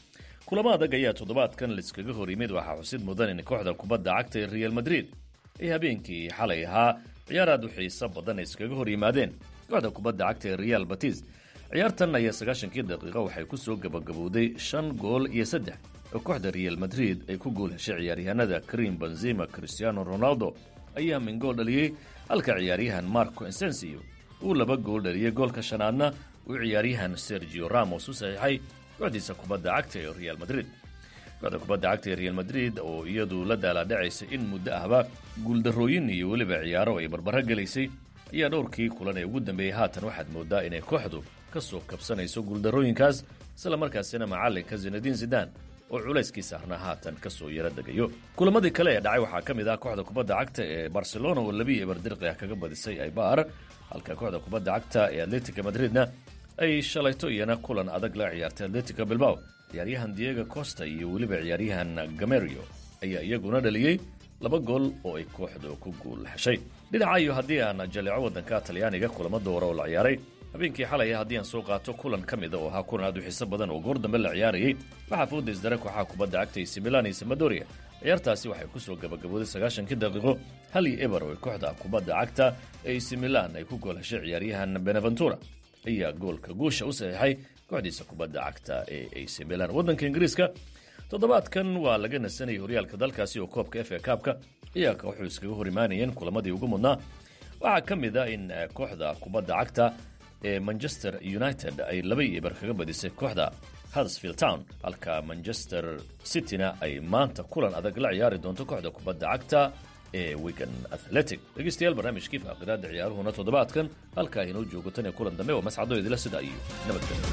kulamo adag ayaa toddobaadkan laiskaga hor yimid waxaa xusid mudan in kooxda kubadda cagta ee real madrid ay habeenkii xalay ahaa ciyaar aad u xiiso badan ay iskaga hor yimaadeen kooxda kubadda cagta ee real batis. ciyaartan ayaa 90kii daqiiqo waxay ku soo gabagabowday 5 gool iyo 3 oo kooxda real madrid ay ku gool heshay ciyaaryahanada Karim Benzema, Cristiano Ronaldo ayaa min gool dhaliyey, halka ciyaaryahan Marco Asensio uu 2 gool dhaliyey. goolka shanaadna uu ciyaaryahan Sergio Ramos u saxiixay kooxdiisa kubadda cagta ee Real Madrid. kooxda kubadda cagta ee Real Madrid oo iyadu la daaladhacaysay in muddo ahba guuldarrooyin iyo weliba ciyaaro ay barbaro gelaysay ayaa dhowrkii kulan ee ugu dambeeyey haatan waxaad moodaa inay kooxdu ka soo kabsanayso guuldarrooyinkaas, isla markaasina macallinka Zinedine Zidane oo culayskii saarnaa haatan ka soo yara degayo. kulamadii kale ee dhacay waxaa ka mid ah kooxda kubadda cagta ee Barcelona oo 2-0 dirqi ah kaga badisay Eibar, halka kooxda kubadda cagta ee Atletico Madridna ay shalayto iyana kulan adag la ciyaartay Atletico Bilbao. ciyaaryahan Diego Costa iyo weliba ciyaaryahan Gameiro ayaa iyaguna dhaliyey 2 gool oo ay kooxdu ku guul heshay. dhinaca iyo haddii aan jaleeco waddanka Talyaaniga kulamo doora oo la ciyaaray habeenkii xalay haddii aan soo qaato kulan ka mid ah oo ahaa kulan aad u xiiso badan oo goor dambe la ciyaarayay, waxaa fooda isdara kooxaha kubadda cagta AC Milan iyo Sampdoria. ciyaartaasi waxay ku soo gabagabowday 90kii daqiiqo 1-0 oo kooxda kubadda cagta AC Milan ay ku gool heshay. ciyaaryahan Benaventura ayaa goolka guusha u saxiixay kooxdiisa kubadda cagta ee AC Milan. waddanka Ingiriiska toddobaadkan waa laga nasanayay horyaalka dalkaasi oo koobka FA Cup-ka iyaga wuxuu iskaga hor imaanayeen kulamadii ugu mudnaa. waxaa ka mid ah in kooxda kubadda cagta ee Manchester United ay 2-0 kaga badisay kooxda Huddersfield Town, halka Manchester City-na ay maanta kulan adag la ciyaari doonto kooxda kubadda cagta ee Wigan Athletic. dhegeystayaal barnaamijkii faaqidaada ciyaaruhuna toddobaadkan halkaa inoo joogo tan iyo kulan dambe oo mascado idila sida iyo nabadgelyo.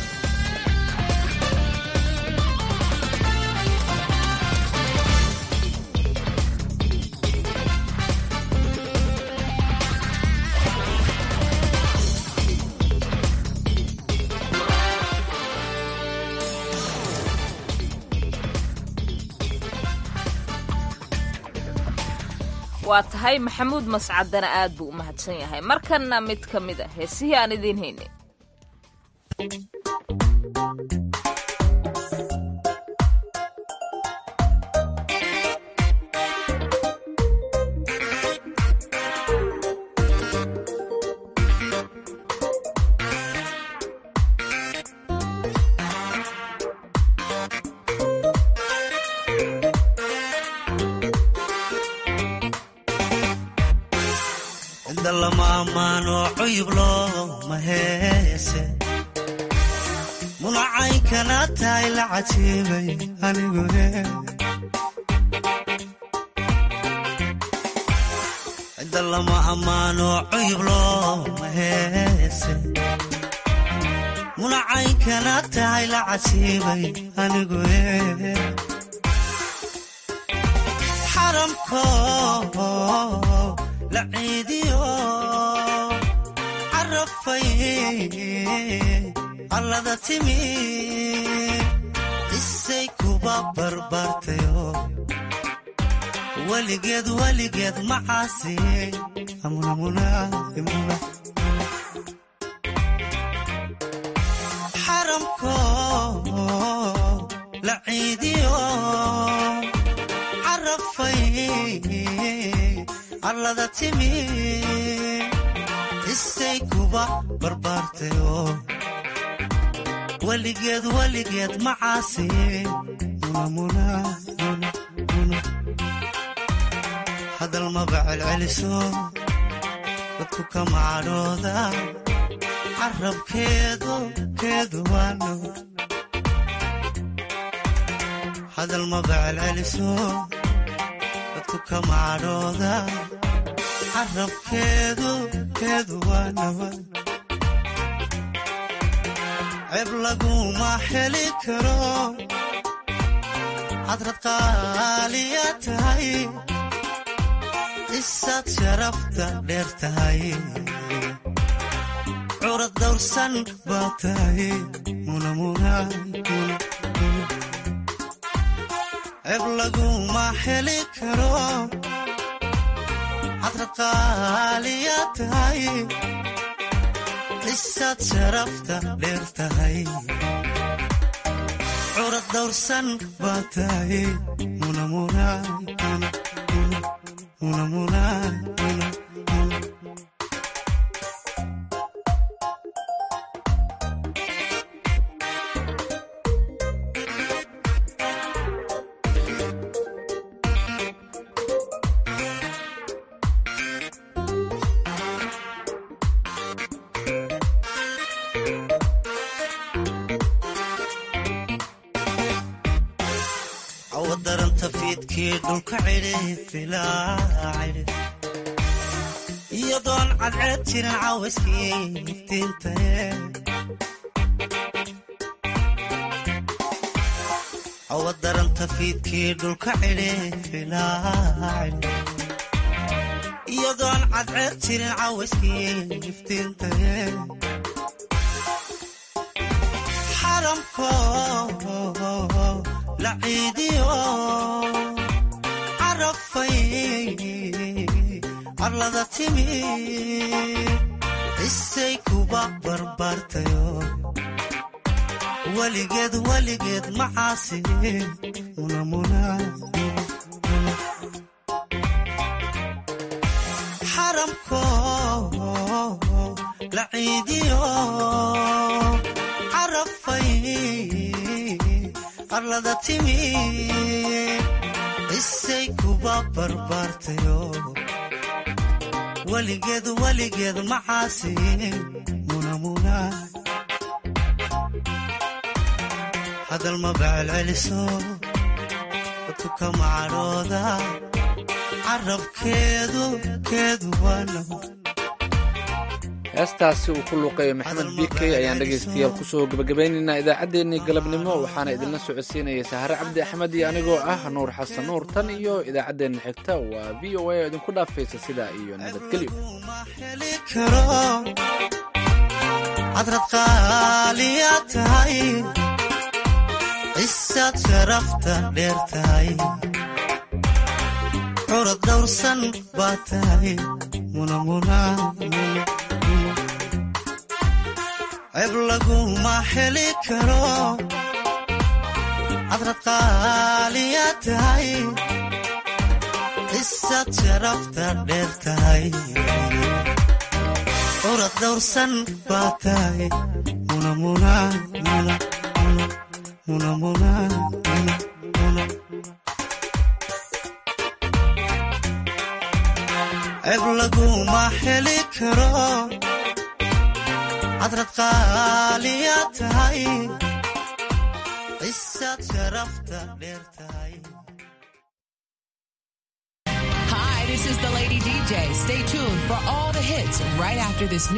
waa tahay maxamuud mascadana aad buu u mahadsan yahay. markanna mid ka mid ah heesihii aan idiin haynay. cida lama ammaano cuyub looma heese munacaynkana tahay la casiibay anigu xaramko la ciidiyo carafay allada timi isay kuba barbartayo weligeed macaasi xaramko la ciidiyo carafay allada timi isay kuba barbartayo weligeed macaasi hadal maba celceliso dadku kama cadhooda carabkeedu waano hadal maba celceliso dadku kama cadhooda carabkeedu waano ceeb laguma heli karo hadrad qaaliya tahay isaad sharafta dheer tahay curad dawrsan baa tahay ceeb laguma heli karo hadrad qaaliya tahay isaad sharafta dheer tahay curad dhowrsan baa tahay awadaranta fiidkii dhulka cidhi iyadoon cadceed jirin cawayskii iftiintaye awadaranta fiidkii dhulka cidhi iyadoon cadceed jirin cawayskii iftiintaye xaramko laciidiyo carafay arlada timi isay kuba barbaartayo weligeed macaasi xaramko laciidiyo carafay arlada timi isay kuba barbaartayo weligeed macaasi hadal ma bacelceliso dadku kama cadhooda carabkeedu waana heestaasi uu ku luuqeeyo maxamed bikey ayaan dhegaystayaal kusoo gebagabaynaynaa idaacaddeenii galabnimo waxaana idinla socodsiinaya sahare cabdi axmed iyo anigoo ah nuur xasan nuur tan iyo idaacaddeenna xigta waa v o a oo idinku dhaafaysa sidaa iyo nabadgelyo cadrad qaaliya tahay cisaad sharafta dheer tahay curad dhowrsan baa tahay ceeb laguma heli karo cadrad qaaliya tahay cisaad sharafta dheer tahay curad dhowrsan baa tahay ceeb laguma heli karo cadrad qaaliya tahay cisaad sharafta dheer tahay. Hi, this is the Lady DJ. Stay tuned for all the hits right after this